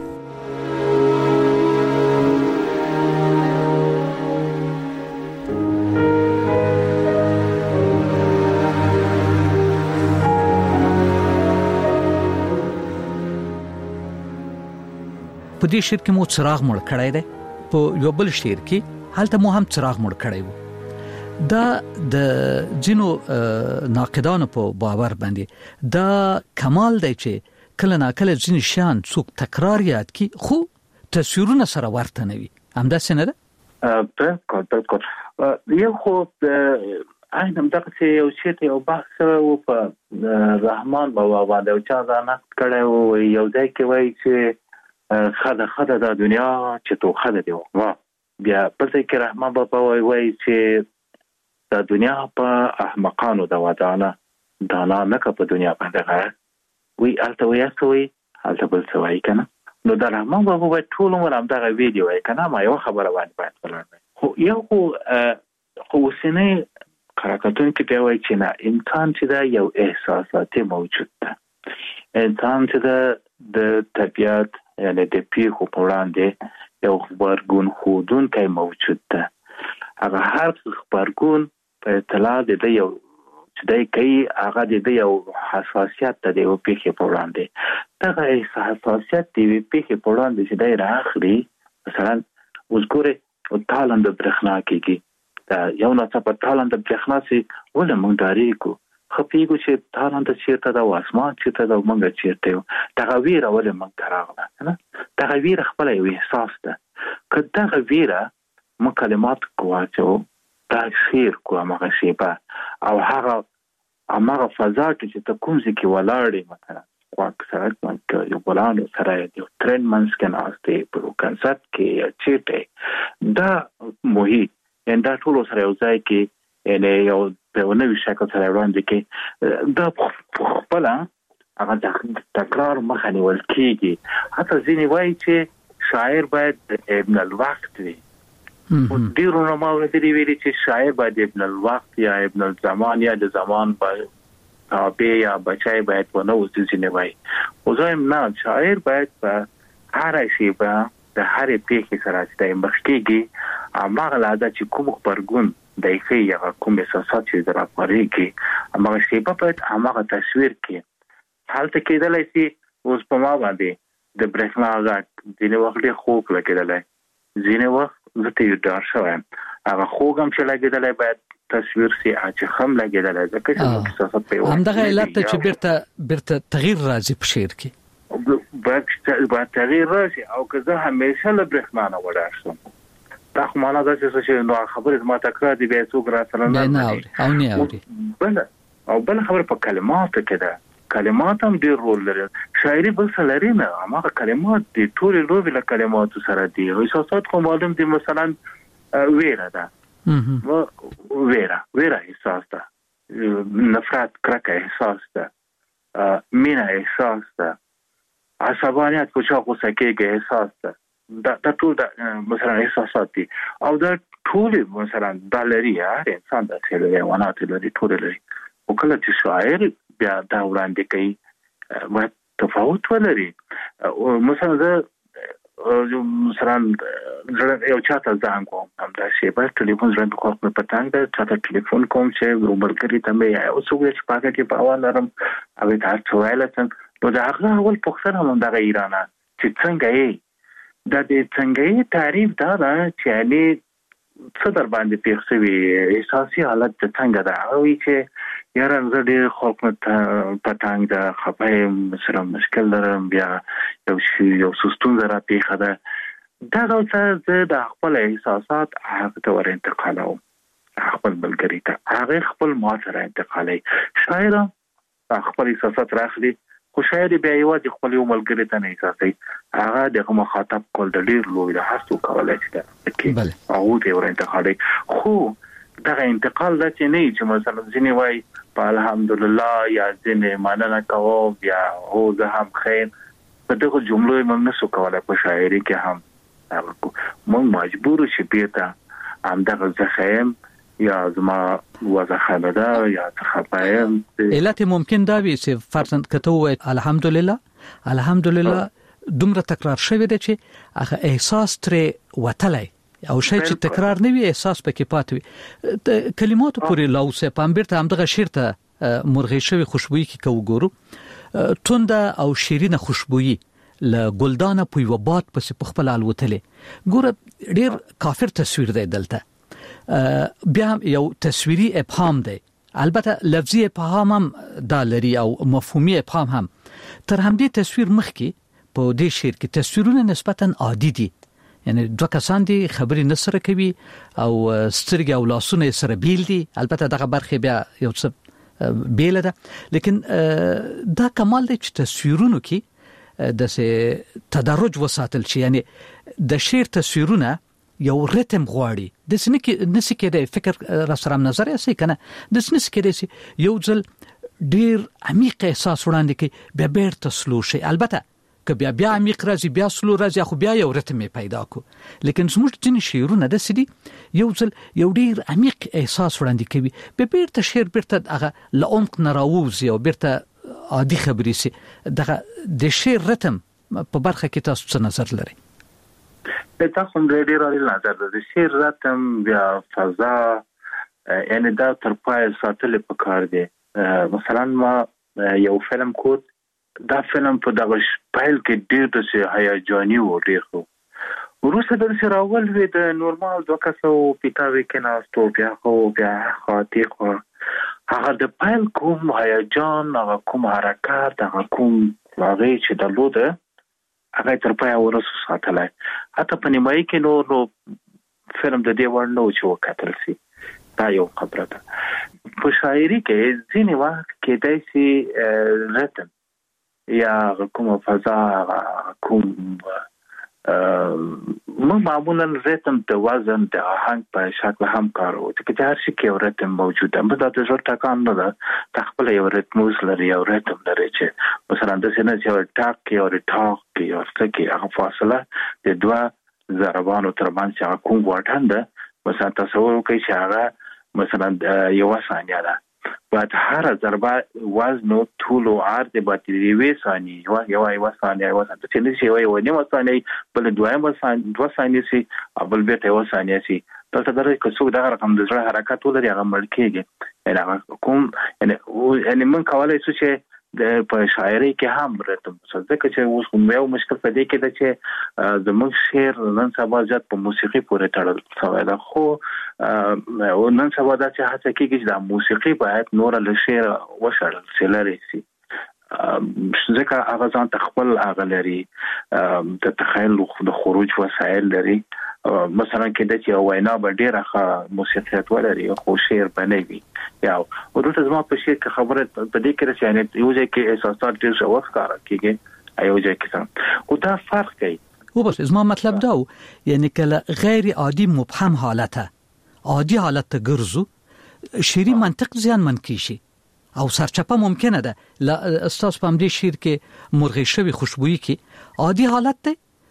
په دې شعر کې مو څراغ مړ کړی دی. په یو بل شعر کې هلته مو هم څراغ مړ کړی وو. دا د ځینو ناقدانو په باور باندې دا کمال دی چې کله ناکله ځینې شیان څوک تکرار یاد کی خو تصویرونه سره ورته نه وي. همداسې نه ده؟ بالکل بالکل. یو خو عین همدغسې یو شی ته یو بحث و په رحمان بابا باندې او چا دا نقد کړی و. یو ځای کې وایي چې خدا خدا د دنیا چې تو خدا دی وا بیا په ځای کې رحمان بابا وایي چې د دنیا په احمقانو د ودانه دانا نه کا په دنیا باندې غره وی الته وی اسوي الته بل سوي کنه. نو د رحمان بابا وایي ټول عمر هم دا ویډیو وای کنه ما یو خبره باندې باید ولر خو یو خو خو سینې کاراکتون کې دی وایي چې نه انسان چې دا یو احساساتي موجود ده. انسان چې د طبيعت یعنی د پیښو په وړاندې یو خبرګون ښودونکی موجود ده. هغه هر خبرګون په اطلاع د یو چې دی کوي هغه د یو حساسیت د یو پیښې په وړاندې دغه حساسیت د یو پیښې په وړاندې چې دی راخلي. مثلا اوس ګورې تالند برېښنا کېږي دا یو ناڅاپه تالند برېښنا سي ولې موږ ډارېږو خپېږو چې تالند چېرته ده او اسمان چېرته ده او موږ چېرته یو. دغه ویره ولې موږ ته راغله نه؟ دغه ویره خپله یو احساس ده. که دغه ویره موږ کلمات واچو دا شعر کو هماغه شیبه او هغه هماغه فضا چې ته کوم ځای کې ولاړې مثلا خواک سړک باندې یو بلانو سره یو ترن منځ کې ناستې په کنسرت کې یا چېرته دا محیط ان دا ټول سره یو ځای کې ان یو په نوې شکل سره وړاندې کې دا خپل هغه د تکرار مخه نیول کېږي. حتی ځینې وایي چې شاعر باید ابن الوقت وي. ډېرو علماو دې ویلي چې شاعر باید ابن الوقت یا ابن الزمان یا د زمان باید تابع یا بچای باید ونه اوسي. ځینې وایي خو زه یم نه، شاعر باید په هره شیبه د هرې پیښې سره چې دی مخ کېږي هماغه لحظه چې کوم غبرګون دی ښیي هغه کوم احساسات چې در راپارېږي هماغه شیبه باید هماغه تصویر کړي. هلته کېدلی شي اوس په ما باندې د برېښنا غږ ځینې وخت ډېر خوږ لګېدلی، ځینې وخت زه ته یې ډار شوی یم. هغه خوږ هم چې لګېدلی باید تصویر سي چې خم لګېدلی ځکه چې موږ احساسات په یو همدغه علت ته چې بیرته بیرته تغییر راځي په شعر کې باید تغییر راشي. او که زه همیشه له برېښنا نه وډار شم دا خو معنا داسې څه چې نو خبرې زما تکرار دي بیا څوک راسره نه اوري او نه اوري. بله او بله خبره په کلماتو کې ده. کلمات هم ډېر رول لري. شاعري بل څه لري نه، هماغه کلمات دي. ټولې لوبې له کلماتو سره دي. احساسات خو معلوم دي. مثلا ویره ده، ویره ویره احساس ده، نفرت کرکه احساس ده، مینه احساس ده، عصبانیت په چا غوسه کېږي احساس ده. دا د ټول د مثلا احساسات دي او دا ټول مثلا د لري هر انسان د څه ونه لري ټول لري او کله چې شاعر بیا دا وړاندې کوي باید تفاوت ولري او مثلا زه مثلا یو چاته ځان کوم هم دا شی په ټلیفون ځان په خپل پټنګ دا چاته ټلیفون کوم چې عمرګری ته مې او څو چې پاګه کې په اول نرم هغه تاسو ویلتم نو دا هغه اول پوښتنه هم د ایران چې څنګه یې د دې څنګه تعریف دا ده چې علي څه در باندې پیښوي احساسي حالت څنګه ده او چې یاره زه ډېر خلک مې پټنګ دا خپای مثلا مشکل لرم بیا یو شی یو سستون زرا پیښه ده دا څه د خپل احساسات هغه ته ور انتقالوم خپل بلګری ته هغه خپل ما سره انتقالي شاعر خپل احساسات راخلي خو شاعر بیا یوازې خپل یو ملګری ته نه احساسي هغه د مخاطب کول د ډېر لوی د هڅو کولای شي بله هغه ته ور انتقالي خو دا انتقال د چې نه چې مثلا ځینې وای په الحمدلله یا ځینې مننه کوم یا هو زه هم خیر په دغه جملو موږ نشو کولای په شاعري کې هم موږ مجبور شو بیرته هم دغه زخم یا زما وځخه ده یا تخپایم علت ممکن دا وي چې فرضاً کته وای الحمدلله الحمدلله دومره تکرار شوی دی چې هغه احساس ترې وتلی او شی چې تکرار نه وي احساس پکې پاتې وي کلماتو پورې لاوسه پامبرته همدغه شعر ته مرغې شوی خوشبوئی کې کو ګورو تونده او شیرینه خوشبوئی ل ګلدانه په یو باد پس په خپل الوتلې ګوره ډیر کافر تصویر دی دلته بیا یو تصویری ابهام دی البته لفظي ابهام هم دا لري او مفهومي ابهام هم تر همدې تصویر مخکې په دې شعر کې تصویرونه نسبتا عادي دي یعنی دوه کسان دي خبرې نسره کوي او سترګې او لاسونه سره بیل دي البته دغه برخه بیا یو څه بیل ده لیکن دا کمال دی چې تصویرونو کې د سه تدرج وساتل شي یعنی د شعر تصویرونه یو ریتم غواړي د سنه کې نس کې د فکر را سره نظر یې کنه د سنه کې د یو ځل ډیر عمیق احساس وړاندې کوي بیا بیرته سلو شي البته که بیا بیا عمیق راځي بیا سلو راځي خو بیا یو ریتم پیدا کو لیکن زموږ ځینې شعرونه د سدي یو ځل یو ډیر عمیق احساس وړاندې کوي به بیرته شعر بیرته هغه لعمق نه راوځي او بیرته عادي خبرې سي دغه د شعر ریتم په برخه کې تاسو څه نظر لرئ تاسو هم ډېر اړین نظر د شعر ریتم بیا فضا یعنی دا تر پای ساتل په کار دی مثلا ما یو فلم کوت دا فلم په دغه پایل کې ډېر د هیجاني و ډېر خو وروسته د سره اول وی د نورمال دوه کسو پیټاوي کې ناستو بیا خو بیا خاطی خو هغه د پایل کوم هیجان هغه کوم حرکت هغه کوم هغه چې د لوده هغه تر پای ورسو ساتلای حتی په نیمایي کې نو نو فلم د دې ور نو چې وکتل سي دا یو خبره ده په شاعري کې ځینې وخت کې داسې رتم یا کوم فضا کوم موږ معمولا ریتم د وزن د آهنګ په شکل هم کارو چې هر شي کې یو ریتم موجود ده په دغه ځل ټاکان نه ده تخپل یو ریتموس لري یو ریتم لري چې مثلا د سینې چې ټاک کې او ټاک کې او څه کې هغه فاصله د دوه ضربانو ترمنځ چې کوم واټن ده مثلا تصور وکړئ چې هغه مثلا یو ثانیه ده بعد هر ضربه وزن او طول او عرض به تریوي ثانیه یو یو یو ثانیه یو ثانیه چې نشي یو یو نیمه ثانیه بل دوه ثانیه دوه ثانیه سي بل به یو ثانیه سي تاسو درې که څو دغه رقم د زړه حرکت ولري هغه مړ کېږي یعنی کوم یعنی یعنی من کولای شو چې د په شاعري کې هم رتم ځکه چې اوس کوم یو مشکل پدې کې ده چې زموږ شعر نن سبا ځات په موسیقي پورې تړل شوی ده خو او نن سبا دا چې هڅه کېږي چې د موسیقي باید نور له شعر وشړل شي لري سي ځکه هغه ځان خپل هغه لري د تخیل د خروج وسایل لري مثلا کله چې وینا به ډیره ښه موسیقیت ولري خو شعر بنوي یا ورته زما په شعر کې خبره په دې کې چې یو ځای کې احساسات ډیر ښه وښکاره کیږي ایو ځای کې او دا فرق کوي او بس زما مطلب دا یعنی کله غیر عادي مبهم حالته عادي حالت ګرځو شعري منطق ځان من کیشي او سرچپه ممکنه ده لا استاد په دې شعر کې مرغې شوی خوشبوئی کې عادي حالت ده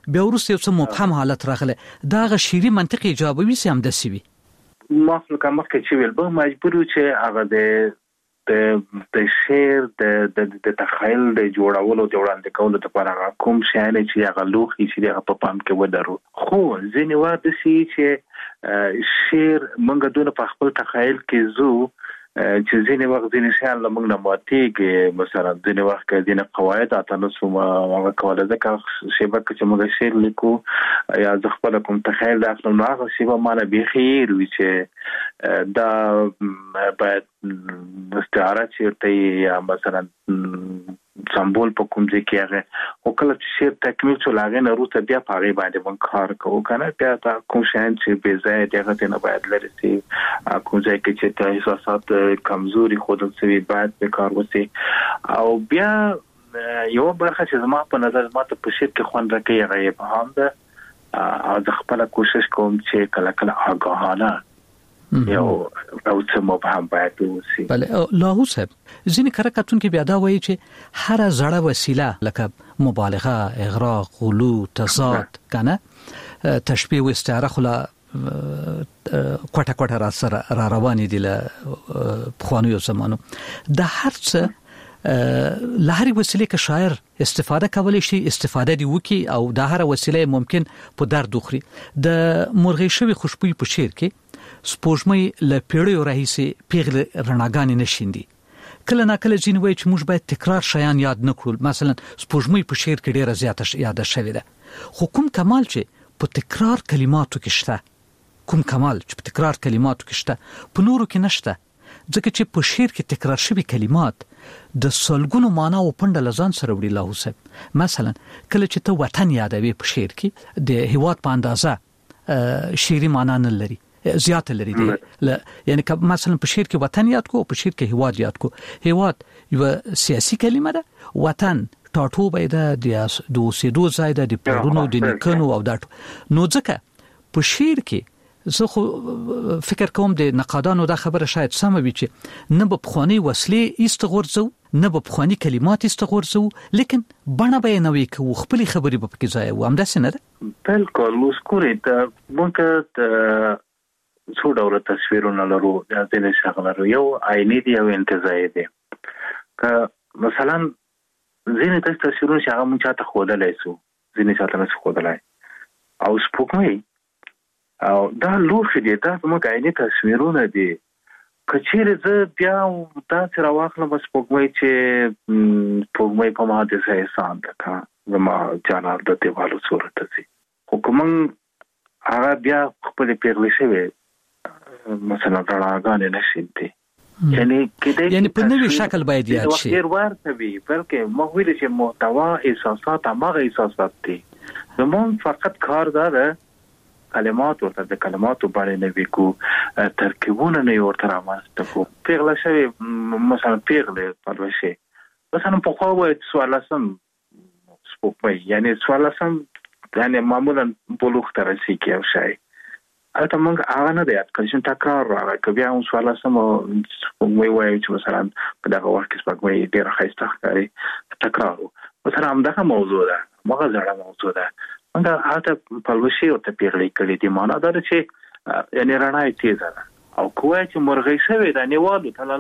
بیا ورسته یو څه مبهم حالت راغله دا غ شيري منطق ایجابوي سم د سیوي ما خپل کوم کې چې ویل به مجبور چې هغه د د د شعر د د تخیل د جوړولو د وړاندې کولو لپاره کوم شی نه چې هغه لوخي چې هغه په پام کې ودرو خو ځینې وخت سي چې شعر مونږ دونه په خپل تخیل کې زو چې ځینې وخت ځینې شیان له موږ نه ماتېږي مثلا ځینې وخت کې ځینې قواعد اته نو څوم هغه کوله ځکه شیبه چې موږ شعر لیکو یا ځ خپل کوم تخیل اخلو نو هغه شیبه معنی به خیر وي چې دا باید استعاره چیرته یا مثلا سمبول په کوم ځای کې هغه او کله چې شعر تکمیل شو لاغې نه روته بیا په هغه باندې مونږ کار کوو کنه بیا دا کوم شان چې به ځای دغه نه باید لري چې کوم ځای کې چې د احساسات کمزوري خود سوي باید به کار وسی او بیا یو برخه چې زما په نظر ما ته په شعر کې خوند راکوي هغه په هم ده او د خپل کوشش کوم چې کله کله آگاهانه یو او څه مبهم باید وسی بله لاهو صاحب ځینې کار کتون کې بیا دا وایي چې هر زړه وسیله لکه مبالغه اغراق غلو تضاد کنه تشبیه و استعاره خلا کوټه کوټه را سره را روانې دي له خوانیو زمانو د هر څه لهري وسیله کې شاعر استفاده کولی شي استفاده دی وکي او د هر وسیله ممکن په درد دوخري د مرغې شوی خوشبوئی په شعر کې سپوږمۍ له پیړیو راهیسې پیغله رڼاګانې نشیندي کله نا کله ځین وایي چې موږ باید تکرار شیان یاد نه کړو مثلا سپوږمۍ په شعر کې ډیره زیاته یاد شوی ده خو کوم کمال چې په تکرار کلماتو کې شته کوم کمال چې په تکرار کلماتو کې شته په نورو کې نشته ځکه چې په شعر کې تکرار شوی کلمات د سلګونو معنا او پند لزان سره وړي له حساب مثلا کله چې ته وطن یادوي په شعر کې د هیواد په اندازه شعري معنا نه لري زیات لري دی یعنی که مثلا په شعر کې وطن یاد کو په شعر کې هیواد یاد کو هیواد یو سیاسي کلمه ده وطن ټاټوبه ده د اوسېدو ځای ده د پرونو د نیکونو او د نو ځکه په شعر کې زه خو فکر کوم د نقادانو دا خبره شاید سمه وي چې نه به بخوانی وسلې استغورځو نه به بخوانی کلمات استغورځو لیکن بڼه به نوې کو خپل خبرې به پکې ځای و هم داسې نه ده بالکل مسکوري ته مونږ ته څو ډول تصویرونه لرو د ځینې شغلارو یو عیني دی او انتزاعي دی که مثلا ځینې د تصویرونو چې هغه مونږ ته خودلای سو ځینې څه نه خودلای او سپوږمۍ او دا لوخي دی دا موږ عیني تصویرونه دي کچېره زه بیا دا سره واخلم سپوږمۍ چې سپوږمۍ په ما د احسان ده کا زما جانان د دیوالو صورت دي خو کوم هغه بیا خپل پیغلې شوی مثلا راغانې نشینتي یعنی کله یعنی په نوې شکل باید یاد شي ډیر ورته وي بلکې مخویل چې محتوا احساسات هغه احساسات دي زمون فقط کار ده کلمات ورته د کلماتو باندې نه وکړو ترکیبونه نه ورته راوسته کو پیغله شوی مثلا پیغله پروشه مثلا په خو وایي سوالسم سپوږمۍ یعنی سوالسم یعنی معمولا بلوغ ترسي کې شي البته موږ هغه نه دی چې تکرار راغی که بیا هم سوالسم سپوږمۍ وایي چې مثلا په دغه وخت کې سپوږمۍ ډېره ښایسته ښکاري تکرار مثلا همدغه موضوع ده هغه زړه موضوع ده موږ هغه پلوشي او ته پیغلې کړې دي معنا دا چې یعنی رڼا یې تیزه ده او کوی چې مرغۍ شوې ده نیوالو ته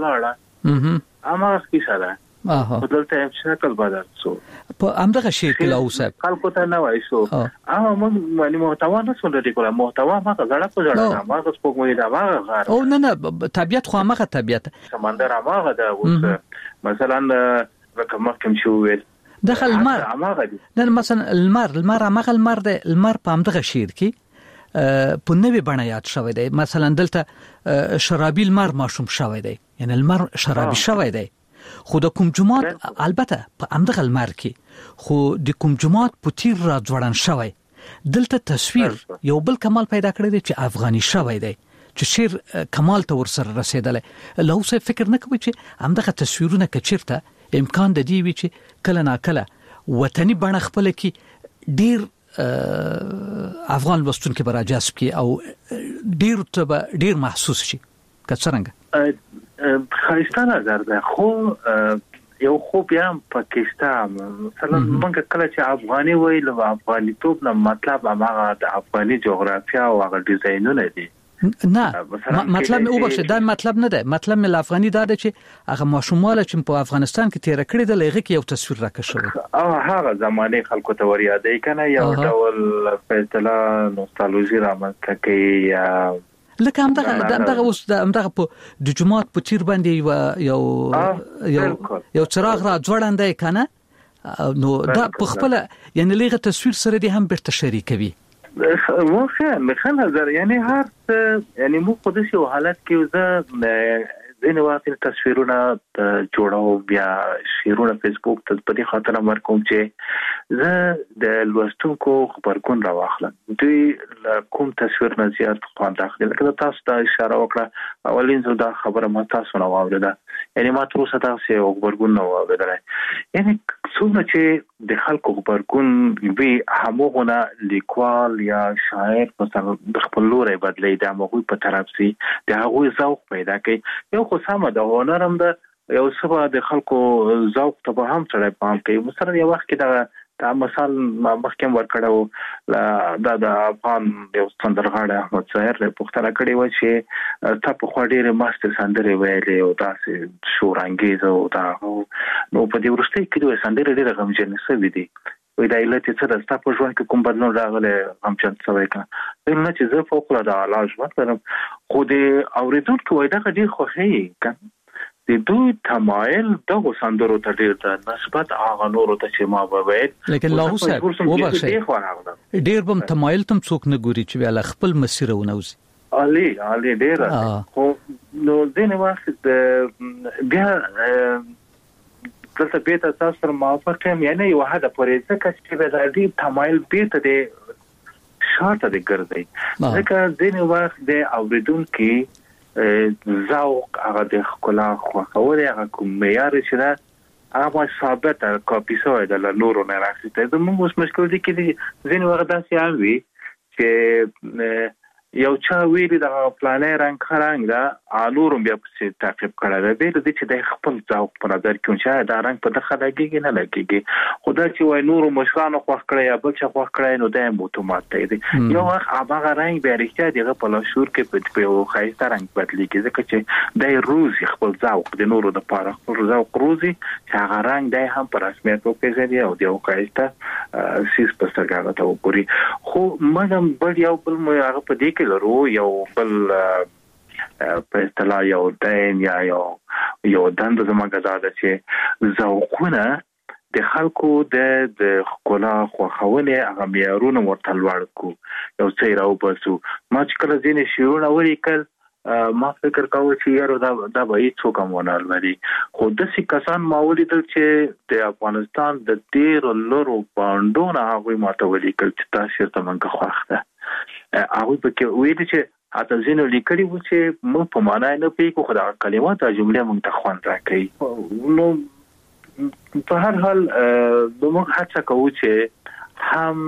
لاړه اما کیسه ده اها بدلته شکل بدل شو په همدغه شی کې لاو صاحب خلکو ته نه وای شو اما موږ معنی محتوا نه څه لري کوله محتوا هغه زړه په زړه ما غوښ په موږ دا هغه غار او نه نه طبيعت خو هغه طبيعت سمندر هغه دا اوس مثلا کوم کوم شو ویل دخل المر نه مثلا المر المر هغه المر د المر په همدغه شیر کې په نوې بڼه یاد شوی دی مثلا دلته شرابي المر ماشوم شوی دی یعنی المر شرابي شوی دی خو د کوم جماعت البته په امدغه المر کې خو د کوم جماعت په تیر را ځوړن شوی دلته تصویر یو بل کمال پیدا کړی دی چې افغاني شوی دی چې شیر کمال ته ورسره رسیدلی له اوسه فکر نه کوي چې امدغه تصویرونه کچیرته امکان د دی وی چې کله نا کله وطني بڼه خپل کې ډیر افغان لوستون کې براجاسب کی او ډیر ته ډیر محسوس شي کڅرنګ خاصه نظر ده خو یو خو بیا پاکستان مثلا موږ کله چې افغاني وایو افغاني توپ نه مطلب هغه د افغاني جغرافیا او هغه ډیزاینونه دي نه مطلب او بخښه دا مطلب نه ده مطلب مل افغاني دا ده چې هغه ماشوماله چې په افغانستان کې تیر کړی د لغه کې یو تصویر راکښو او هغه زمانه خلکو ته ور یادې کنه یو ډول په اصطلاح نوستالژي رامنځته کوي لکه هم دغه دغه اوس دغه په د جمعات په تیر باندې یو یو یو چراغ را ځوړندای کنه نو دا په خپل یعنی لغه تصویر سره دي هم برته شریکوي واخه مخه نظر یعنی هر یعنی مو خود شي حالت کې زه ځینې وخت تصویرونه جوړاو بیا شیرونه فیسبوک ته په دې خاطر امر کوم چې زه د لوستونکو خبرګون راوخلم دوی کوم تصویر نه زیات خوند اخلي لکه تاسو ته اشاره وکړه اولین ځل دا خبره ما تاسو نه واوریده یعنی ما تر اوسه تاسو یو خبرګون نه واوریدل یعنی څومره چې د خلکو خبرګون وی همغونه لیکوال یا شاعر مثلا د خپل لوري بدلی د هغه په طرف سي د هغه ذوق پیدا کوي یو خو سم د هنرم د یو څه د خلکو ذوق ته هم سره پام کوي مثلا یو وخت کې دا دا مثال مخکې ورکړو دا د افغان یو سندرغاړی احمد ظاهر له پښتنه کړي و چې تاسو خو ډېر ماستر سندري ویلې او تاسو شورانګیز او دا نو په دې ورسته کې دوه سندري ډېر غمجن سوي دي وې دا علت څه د تاسو په ژوند کې کوم بدلون راغلی غمجن سوي کنه نو چې زه فوق العاده علاج وکړم خو دې اوریدونکو وای دا ډېر خوښي کنه د دوی تمایل دغه سندرو ته ډیر د نسبت هغه نورو ته چې ما وویل لیکن له اوسه وبخښه ډیر بم تمایل تم څوک نه ګوري چې ویل خپل مسیر ونوزي علي علي ډیر خو نو دینه وخت بیا دلته به تاسو سره موافق یم یعنی یو هدا پرې څه چې د دې تمایل به ته د شاته د ګرځي ځکه دینه وخت د اوریدونکو ذوق هغه د خلا خو خوري هغه کوم معیار چې دا هغه ثابت کاپی سوی د نورو نه راځي ته موږ اوس مشکل دي کې ځین وخت داسې اوي چې یو چا ویلي د پلانې رنگ خرنګ دا نورم بیا په تعقیب کړه به د دې چې د خپل ذوق په نظر کې چې دا رنگ په دغه لګيږي نه لګيږي خدای چې وای نورو مشرانو خو کړی یا بل څه خو کړی نو د اتومات دی یو وخت هغه رنگ به رښتیا دغه په لاشور کې په یو خایسته رنگ بدلېږي ځکه چې د روزي خپل ذوق د نورو د پاره خپل ذوق روزي چې هغه رنگ د هم پر رسمیت وکړي او د یو خایسته سیس په سترګه ته وګوري خو مګم بل یو بل مې هغه په دې لرو یو بل په اصطلاح یو دین یا یو یو دند زموږ غزاده چې ذوقونه د خلکو د د خلا خو خونه هغه معیارونه ورته لوړ کو یو څه راو بسو ما چې کله ځینې شیرونه ولیکل ما فکر کاوه چې یارو دا دا به هیڅ کوم ونه لري خو د سې کسان ما ولیدل چې د افغانستان د ډیر لورو باندونه هغه ماته ولیکل چې تاسو ته منګه خوښه هغه په کې ویل چې اته زینو لیکلي و چې مو په معنا نه پیګو خدای کلمات او جمله مونږ ته خوان راکړي نو په هر حال د موږ هڅه کوو چې هم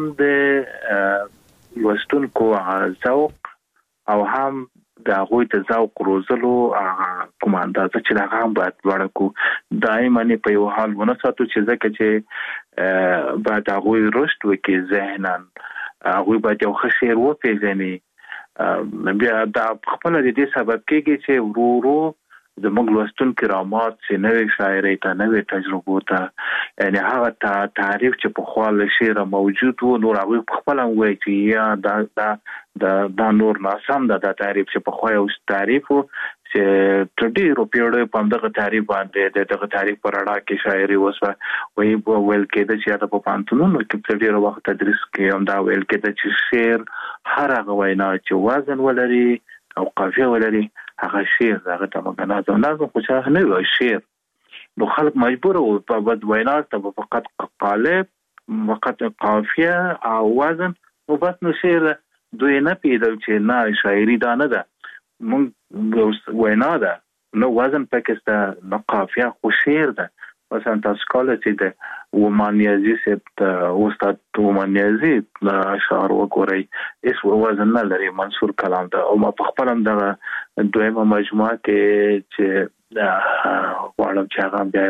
د لوستونکو ذوق او هم د هغوی ته ذوق روزلو کوم اندازه چې هغه هم باید ورکو دایماً په یو حال ونه ساتو چې ځکه چې بعد هغوی رشد وکړي ذهناً هغوی باید یو ښه شعر وپېژني بیا دا خپل د دې سبب کېږي چې ورو ورو زموږ لوستونکو رامات چې نوې شاعري ته نوې تجربه ته یعنی هغه تعریف چې په خپل شعر موجود وو نور هغه خپل وایي چې یا دا دا دا نور ناسم دا د تعریف چې په خو یو تعریف چې تدې روپیړې په دغه تعریف باندې دغه تعریف پر اړه کې شاعري وسه وایي په ویل کې د چې دا په پانتونو کې ډېر وخت تدریس کې هم دا ویل کې د چې شعر هر هغه وینا چې وزن ولري او قافیه ولري هغه شعر هغه ته معنا ده نه خو څه نه وي شعر نو خلک مجبور او په بد وینا ته فقط قالب فقط قافیه او وزن او بس نو شعر دوی نه پیدل چې نه شاعري دا نه ده مونږ وینا ده نو وزن پکسته نو قافیه خو شعر ده مثلا تاسو کله چې د ومانیازي سپت استاد ومانیازي اشعار وګورئ اس وزن نه لري منصور کلام ده او ما په خپل هم د دویمه مجموعه کې چې غواړم چې هغه بیا وخت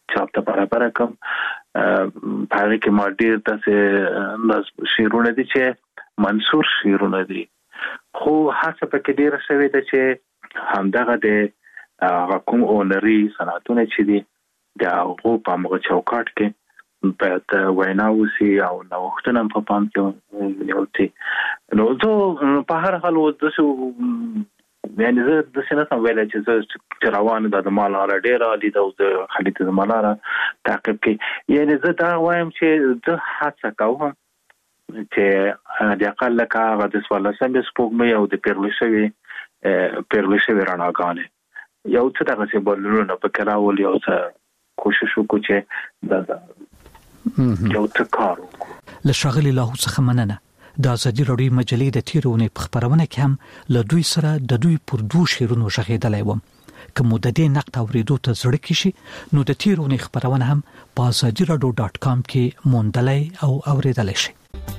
چاپ ته برابر کوم په کې ما ډیر تاسو شیرونه دي چې منصور شیرونه دي خو هڅه پکې ډیره شوې ده چې همدغه د کوم اونري صنعتونه چې دي د هغه په موږ چوکاټ کې په وینا وسی او نوښتونه په پام کې ونیولتي نو زه په هر حال ودسو یعنی زه د سینه سم ویل چې زه روان د مالاره ډیر علي د خلیت د مالاره تعقیب کې یعنی زه دا وایم چې زه هڅه کوم چې د اقل لکه غو د سوال سم سپوږمۍ او د پیرلشوي پیرلشوي رڼاګانې یو څه دغه څه بلونه په کراول یو څه کوشش وکړو چې دا یو څه کار وکړو لشغل له څخه مننه د ازادي راډیو مجلې د تیرونې په خبرونه کې هم له دوی سره د دوی پر دوه شیرونو ژغېدلای وم کوم د دې نقد اوریدو ته زړه کې شي نو د تیرونې خبرونه هم په ازادي راډیو ډاټ کام کې موندلای او اوریدلای شي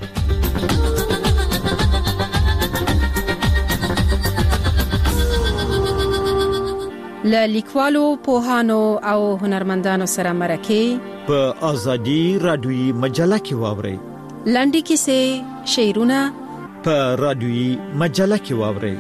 له لیکوالو پوهانو او هنرمندانو سره مرکه په ازادي راډیوي مجله کې واورئ لنډی کیسې شعرونه په رادیوي مجله کې واورئ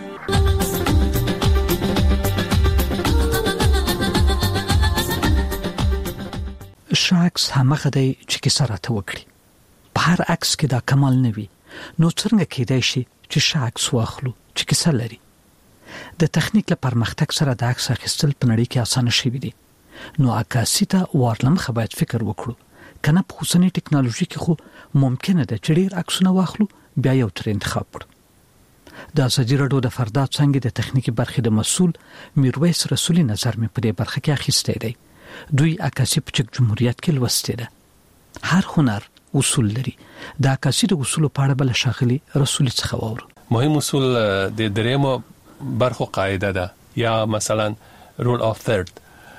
شاکس همغه دی چې کیسه راته وکړي په هر عکس کې دا کمال نه وي نو څنګه کېدای شي چې شاکس واخلو چې کیسه لري د تخنیک له پرمختګ سره د عکس اخیستل په نړۍ کې اسانه شوي دي نو عکاسي ته ورلم خبرت فکر وکړو کنه په اوسنۍ ټکنالوژي کې خو ممکنه ده چې ډیر عکسونه واخلو بیا یو تر انتخاب کړو د ازادي راډیو د فردا څنګه د تخنیکی برخې د مسول میرویس رسولي نظر مې په دې برخه کې اخیسته دی دوی عکاسي په چک جمهوریت کې لوسته ده هر هنر اصول لري د عکاسي د اصول په اړه بل شاغلي رسولي څخه وور مهم اصول د درېمو برخو قاعده ده یا مثلا رول اف ثird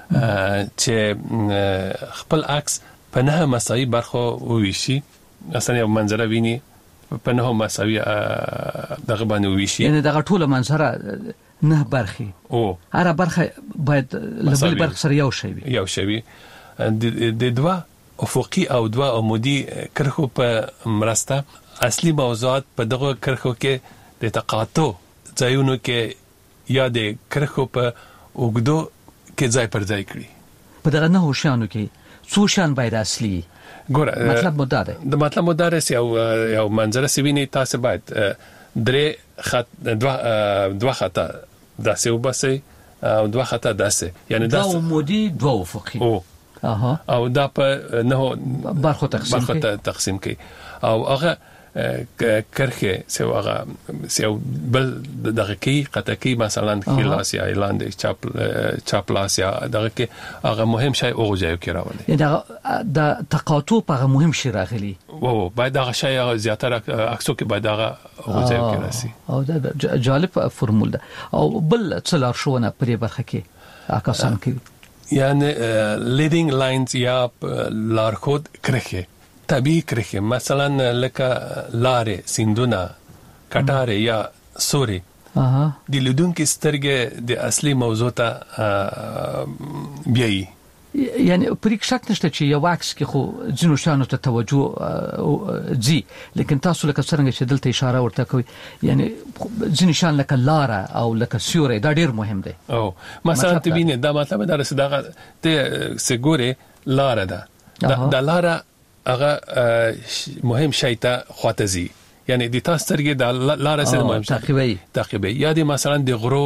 چې خپل عکس په نه مساوي برخو وویشي اصلا یو منظره ویني په نه مساوي دغه باندې وویشي یعنی دغه ټوله منظره نه برخي او هر برخه باید لبل برخه سره یو شی وي یو شی وي د دوا افقي او دوا عمودي کرخو په مرسته اصلي موضوعات په دغه کرخو کې د تقاطع ځایونو کې یا د کرخو په وګدو کې ځای پر ځای کړی په دغه نه هوښیانو کې څو شان باید اصلي ګوره مطلب مدار دی د مطلب مدار یو یو منظره سوینه تاسو باید درې خط دوه دوه خطا داسې وبسي او دوه خطا داسې یعنی دا عمودي دوه افقي او اها او دا په نه برخو تقسیم برخو تقسیم کی او هغه کرخه سو هغه سو بل دغه کی قطکی مثلا خلاص یا اعلان چاپ چاپلاس یا دغه کی هغه مهم شی او ځای کې راولي دا د تقاطع په مهم شی راغلي او باید هغه شی زیاتره عکسو کې باید هغه او ځای کې راسي او دا جالب فرمول ده او بل څلور شونه پرې برخه کې اکاسان کې یعنی لیډینګ لاینز یا لارخود کرخه طبیعي کرخه مثلا لکه لارې سیندونه کټاره یا سوري اها د لیدونکو سترګې د اصلي موضوع ته بیاي یعنی پرې شک نشته چې یو عکس کې خو ځینو شانو ته توجه زی لیکن تاسو لکه څنګه چې دلته اشاره ورته کوي یعنی ځینو شان لکه لاره او لکه سوري دا ډیر مهم دی او مثلا ته وینې دا مطلب دا رسېدغه ته سګوره لاره ده دا لاره هغه مهم شی ته خواتزي یعنی د تاسو ترګه د لاره سره مهم تعقیبي تعقیبي یا د مثلا د غرو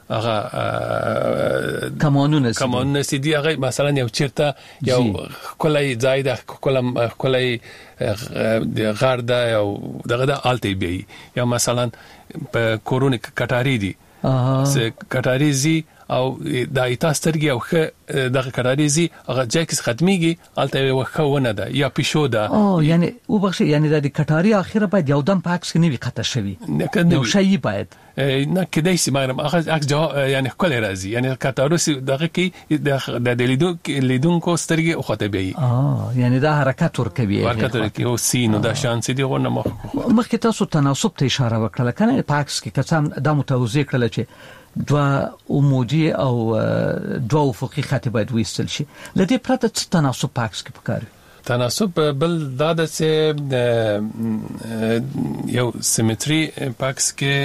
هغه کمانونه کمانونه سيدي هغه مثلا یو چیرته یو کولای ځای د کولم کولای غرده او دغه د الټي بي یا مثلا په کورونی کټاری دي اه کټاریزي او د ایتاسترګي او خ دغه کټاریزي هغه جکس ختميږي الته وخونه ده یا پښو ده او یعنی وبخښي یعنی د کټاری اخیره باید یو دم پاکس کې نه وي خطر شوی نو شي باید نه کدی سي مګرم هغه اکس یعنی کله راځي یعنی کټاروسي دغه کې د لیدو لیدونکو سترګي او خطبي اه یعنی دا حرکت ورکوي حرکت ورکوي او سینو د شان سي دی غونه مخ مخکې تاسو تناسب ته اشاره وکړه کنه پاکس کې کسان د متوازی کړل چې دوا عمودي او دوا افقي خط باید وېستل شي. لدې پرته څه تناسب پاکس کې پکاري. تناسب بل دا د چې یو سیمټري پاکس کې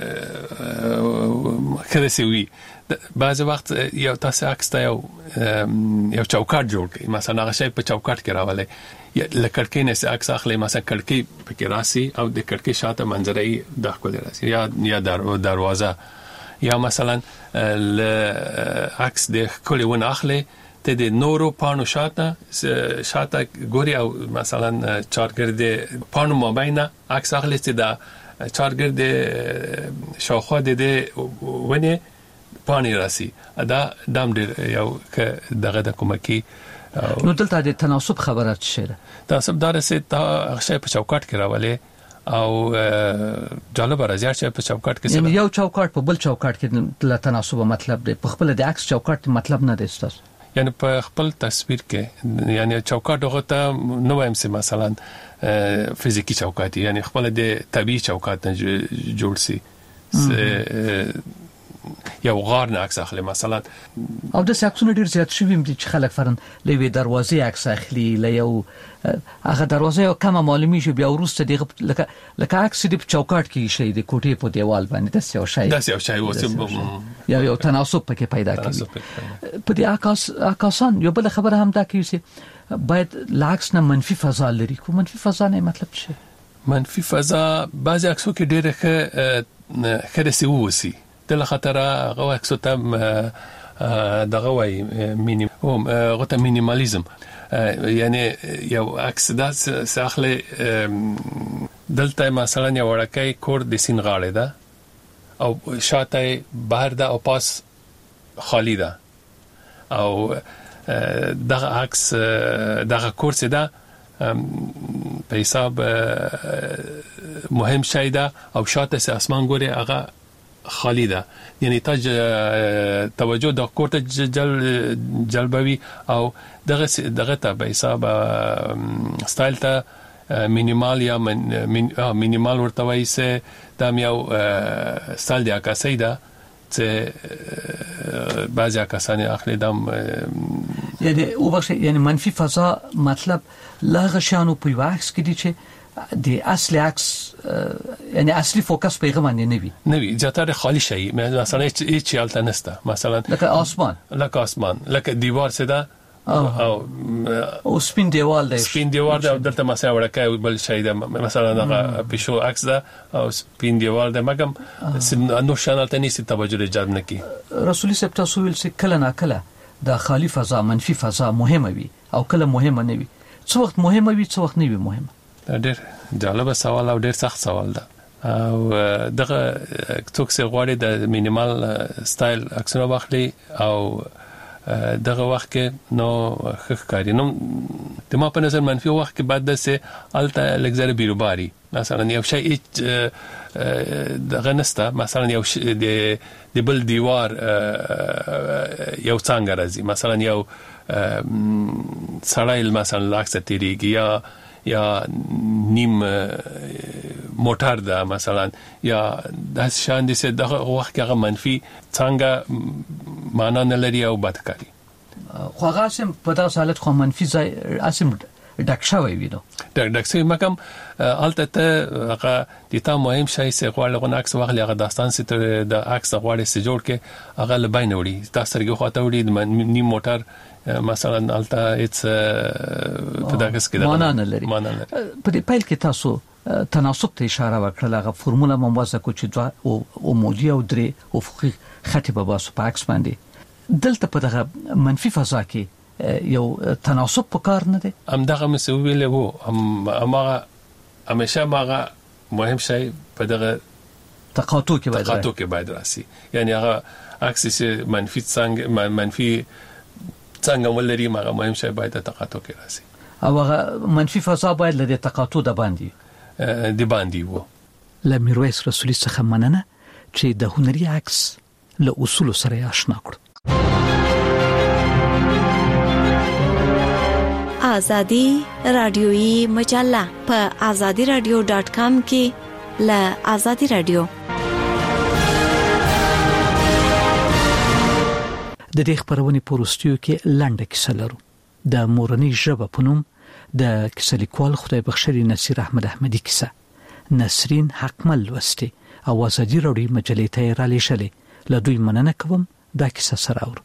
خره سی وي. بعض وخت یو تاسو عکس ته یو یو چوکاټ جوړ کړئ، مثلا هغه شی په چوکاټ کې راولئ، لکړکې نه عکس اخلي، مثلا کړکۍ پکې راسي او د کړکۍ شاته منظره یې د ښکلي راسي، یا یا دروازه، یا مثلا ل عکس د ښکلي ونه اخلي ته د نورو پانو شاته شاته ګوري، او مثلا چارګرد پانو مابین عکس اخلي چې دا چارګرد شاوخوا د ونه پانی راسي. دا دام ډیر یو دغه د کومکی. نو دلته د تناسب خبره څه ده؟ تناسب دا رسې دا شی په چوکاټ کې راولي او جالب راځي چې په چوکاټ کې یعنی یو چوکاټ په بل چوکاټ کې د تناسب مطلب دی، په خپل د عکس چوکاټ مطلب نه دی ستاسو. یعنی په خپل تصویر کې یعنی چوکاټ هغه ته نو وایم چې مثلا فزیکی چوکاټ یعنی خپل د طبيعي چوکاټ نه جوړ سي یو غار نه عکس اخلي مثلا. او د ساکسونه ډیر زیات شوی دي چې خلک فرن لوي دروازې عکس اخلي، ل یو هغه دروازه یو کم معلومي شو بیا ورسته دی لکه لکه عکس دی په چوکاټ کې شي د کوټې په دیوال باندې د یو شی د یو شی وسه یا یو تناسب پکې پیدا کړي. په دې عکس عکسان یو بل خبره هم دا کوي چې باید لاکس نه منفي فضا لري. کو منفي فضا نه مطلب څه؟ منفي فضا بعض عکسو کې ډېر ښه خرسي ووسی د خطر هغه عکسو ته دغه وای مینیم او غته مینیمالیزم، یعنی یو عکس دا ساخله دلته مثلا یو ورکای کور د سین غاړه ده او شاته بهر ده او پاس خالی ده، او دغه عکس دغه کورس ده په حساب مهم شی ده او شاته سه اسمان ګوري هغه خالی ده، یعنی تا توجه د کورت جل جلبوي او دغه دغه ته به حساب سټایل ته مینیمال یا مینیمال ورته وایي سه د یو سټایل دی عکاسي ده چې بعضی عکاسان اخلي دم یعنی او بخش یعنی منفي فضا مطلب لا غشانو په واکس کې دي چې د اصلي عکس یعنی اصلي فوکس پیغام نه نوي نوي زیاتره خالی شي، مثلا هیڅ حالت نشته، مثلا لکه آسمان لکه آسمان لکه دیوار سده او او سپین دیوال دی سپین دیوال دی دلته مثلا ورکه بل شي ده، مثلا دغه پښو عکس ده او سپین دیوال ده، مګم نو شانالته نيسي توجه جلب نکي. رسول صاحب تاسو ویل چې کله نه کله د خالی فضا منفي فضا مهمه وي او کله مهمه نه وي. څو وخت مهمه وي څو وخت نه وي مهمه؟ ډېر جالب سوال او ډېر سخت سوال ده. او دغه څوک چې غواړي د مینیمال سټایل عکسونه واخلي او دغه وخت کې نو ښکاری نو د ما په نظر منفي وخت کې بعد د سه الته لګزره بیروباري، مثلا یو شی دغه نسته، مثلا یو د بل دیوار یو څنګه راځي، مثلا یو سړی مثلا لاکس تیریږي یا یا نیم موټر ده مثلا یا د شان دي سه دغه وخت کې هغه منفي څنګه معنا نه لري او بدکاري خو هغه سم په تاسو حالت خو منفي ځای اسم ډک شوی وي نو ډک ډک سي مکم الته ته هغه د تا مهم شي سه غواړي غو عکس واخلي هغه داستان سي د عکس غواړي سي جوړ کې هغه لباین وړي تاسو سره خواته وړي نیم موټر مثلا الته اتس په دغه کې معنا نه لري. په دې پایل کې تاسو تناسب ته اشاره وکړه، هغه فرموله موازه کو چې دوا او مودي او درې افقي خط په باسو په عکس باندې دلته په دغه منفي فضا کې یو تناسب په کار نه دی. ام دغه مسویل وو ام امغه همیشه ماغه مهم شی په دغه تقاطع کې باید تقاطع کې باید راسي، یعنی هغه عکس منفي څنګه منفي څنګه ولري ماغه مهم شی باید تقاطع کې راسي او هغه منفي فضا باید له تقاطع د باندې د باندې وو. لمیرویس رسولي څخه مننه چې د هنري عکس له اصول سره آشنا کړ. آزادی رادیویی مجله په آزادی رادیو ډاټ کام کې ل آزادی رادیو د دې خبرونې په وروستیو کې لنډه کیسه لرو. د مورنۍ ژبه په نوم د کیسه لیکوال خدای بخښلي نصیر احمد احمدي کیسه نسرین حقمل لوستي او ازادي راډیو مجلې ته را لېږلې. له دوی مننه کوم. دا کیسه سره اورو.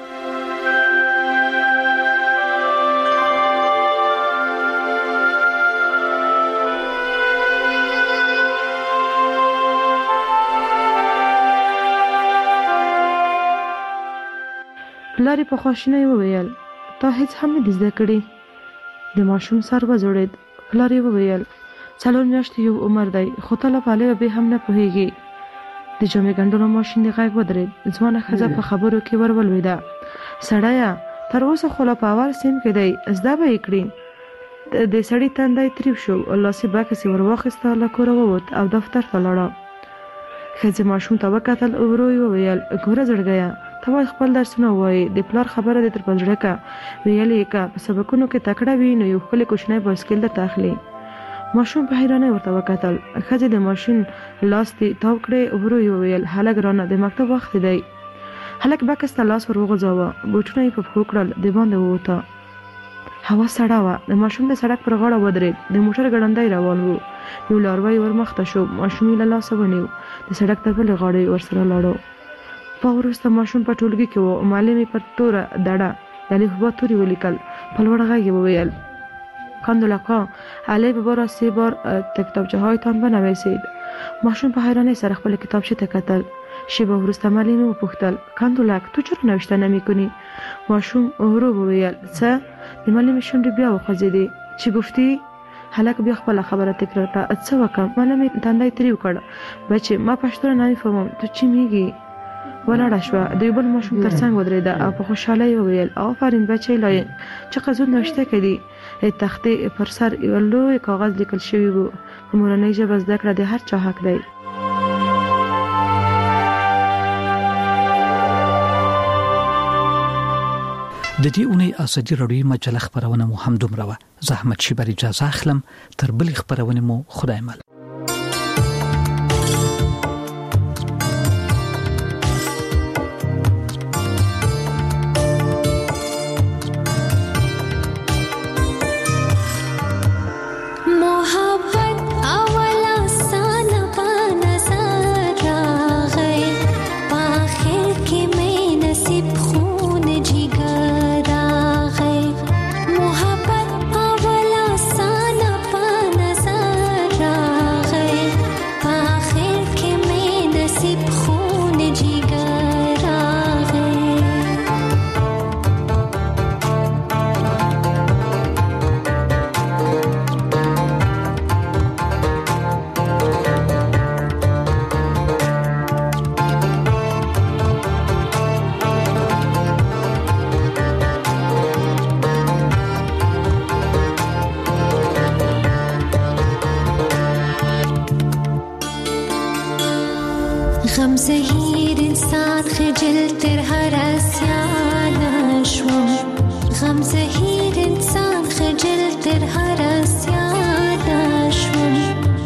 پلار په خواشینۍ وویل تا هیڅ هم نه زده کړې. د ماشوم سر وځړېد. پلار یې وویل څلور میاشتې یو عمر دی خو ته لا پاله به هم نه پوهېږي. د جامې ګنډلو ماشین د غږ ودرېد. ځوانه ښځه په خبرو کې ورولوېده. سړیه تر اوسه خو لا په اول صنف کې دی زده به یې کړي. د سړي تندی تریو شو. لاسي بکس یې ور واخیسته له کوره ووت او دفتر ته لاړه. ښځې ماشوم ته وکتل. ورو یې وویل ګوره زړګیه ته باید خپل درسونه ووایې. د پلار خبره دې تر په زړه که ویلې که په سبقونو کې تکړه وي نو یو ښکلی کوچنی بایسکل درته اخلي. ماشوم په حیرانۍ ورته وکتل. ښځې د ماشین لاس دې تاو کړې. ورو یې وویل هلک رانه د مکتب وخت دی. هلک بکس ته لاس ور وغځاوه. بوټونه یې په پښو کړل. د باندې ووته. هوا سړه وه. د ماشوم د سړک پر غاړه ودرېد. د موټر ګړندی روان و. یو لاروی ور مخته شو. ماشوم یې له لاسه ونیو. د سړک تر بلې غاړې ورسره لاړو. په وروسته ماشوم په ټولګي کې و. معلم یې پر توره دړه د الفبا توري ولیکل. په لوړ غږ یې وویل کاندولقا علی ببارا سه بار کتابچه هایتان بنویسید. ماشوم په حیرانۍ سره خپل کتابچه ته کتل. شیبه وروسته معلم یې وپوښتل کاندولق تو چرا نوشته نمی‌کنی؟ ماشوم ورو وویل څه؟ د معلم شونډې بیا وخوځېدې. چې گفتی؟ هلک بیا خپله خبره تکرار کړه. څه وکړم؟ معلم یې تندی تریو کړ. بچې ما پښتو نمی‌فهمم تو چی میگی؟ ولاړه شوه. د یو بل ماشوم تر څنګ ودرېده او په خوشحالۍ وویل آفرین بچی لایق چقدر زود نوشته کړي. تختې پر سر یو لوی کاغذ لیکل شوی و. په مورنۍ ژبه زده کړه د هر چا حق دی. د دې اونۍ ازادي راډیو مجله خبرونه مو هم دومره وه. زحمت شي بر اجازه اخلم. تر بلې خبرونه مو خدای مل. غم زهیر انسان خجل تر هر اسیان شوم. غم زهیر انسان خجل تر هر اسیان شوم.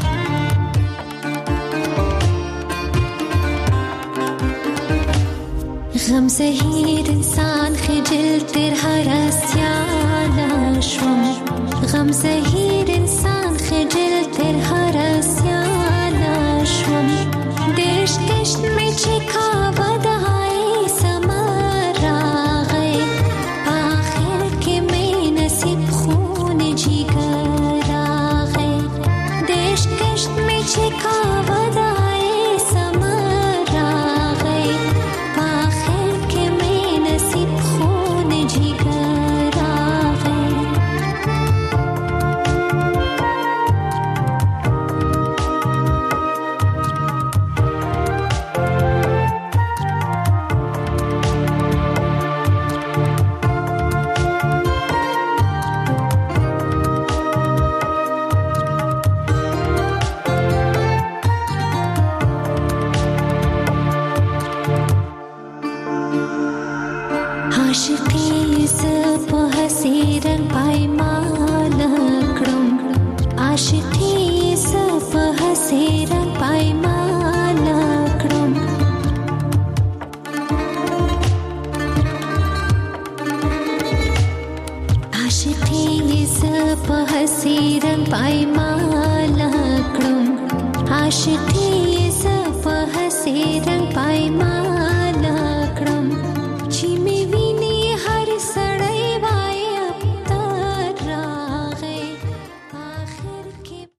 غم زهیر انسان خجل تر هر اسیان شوم. غم زهیر انسان خجل تر هر اسیان شوم. دشت دشت میں چکاوا دہائی سمر راغے. آخر کے میں نصیب خون جگر آغے. دشت دشت میں چکاوا دہائی سمر راغے. آخر کے میں نصیب خون جگر آغے. عاشقی زپ حسیرن پایمان کړم. عاشقی زپ حسیرن پایمان کړم. عاشقی ز په هسې رنگ پایمان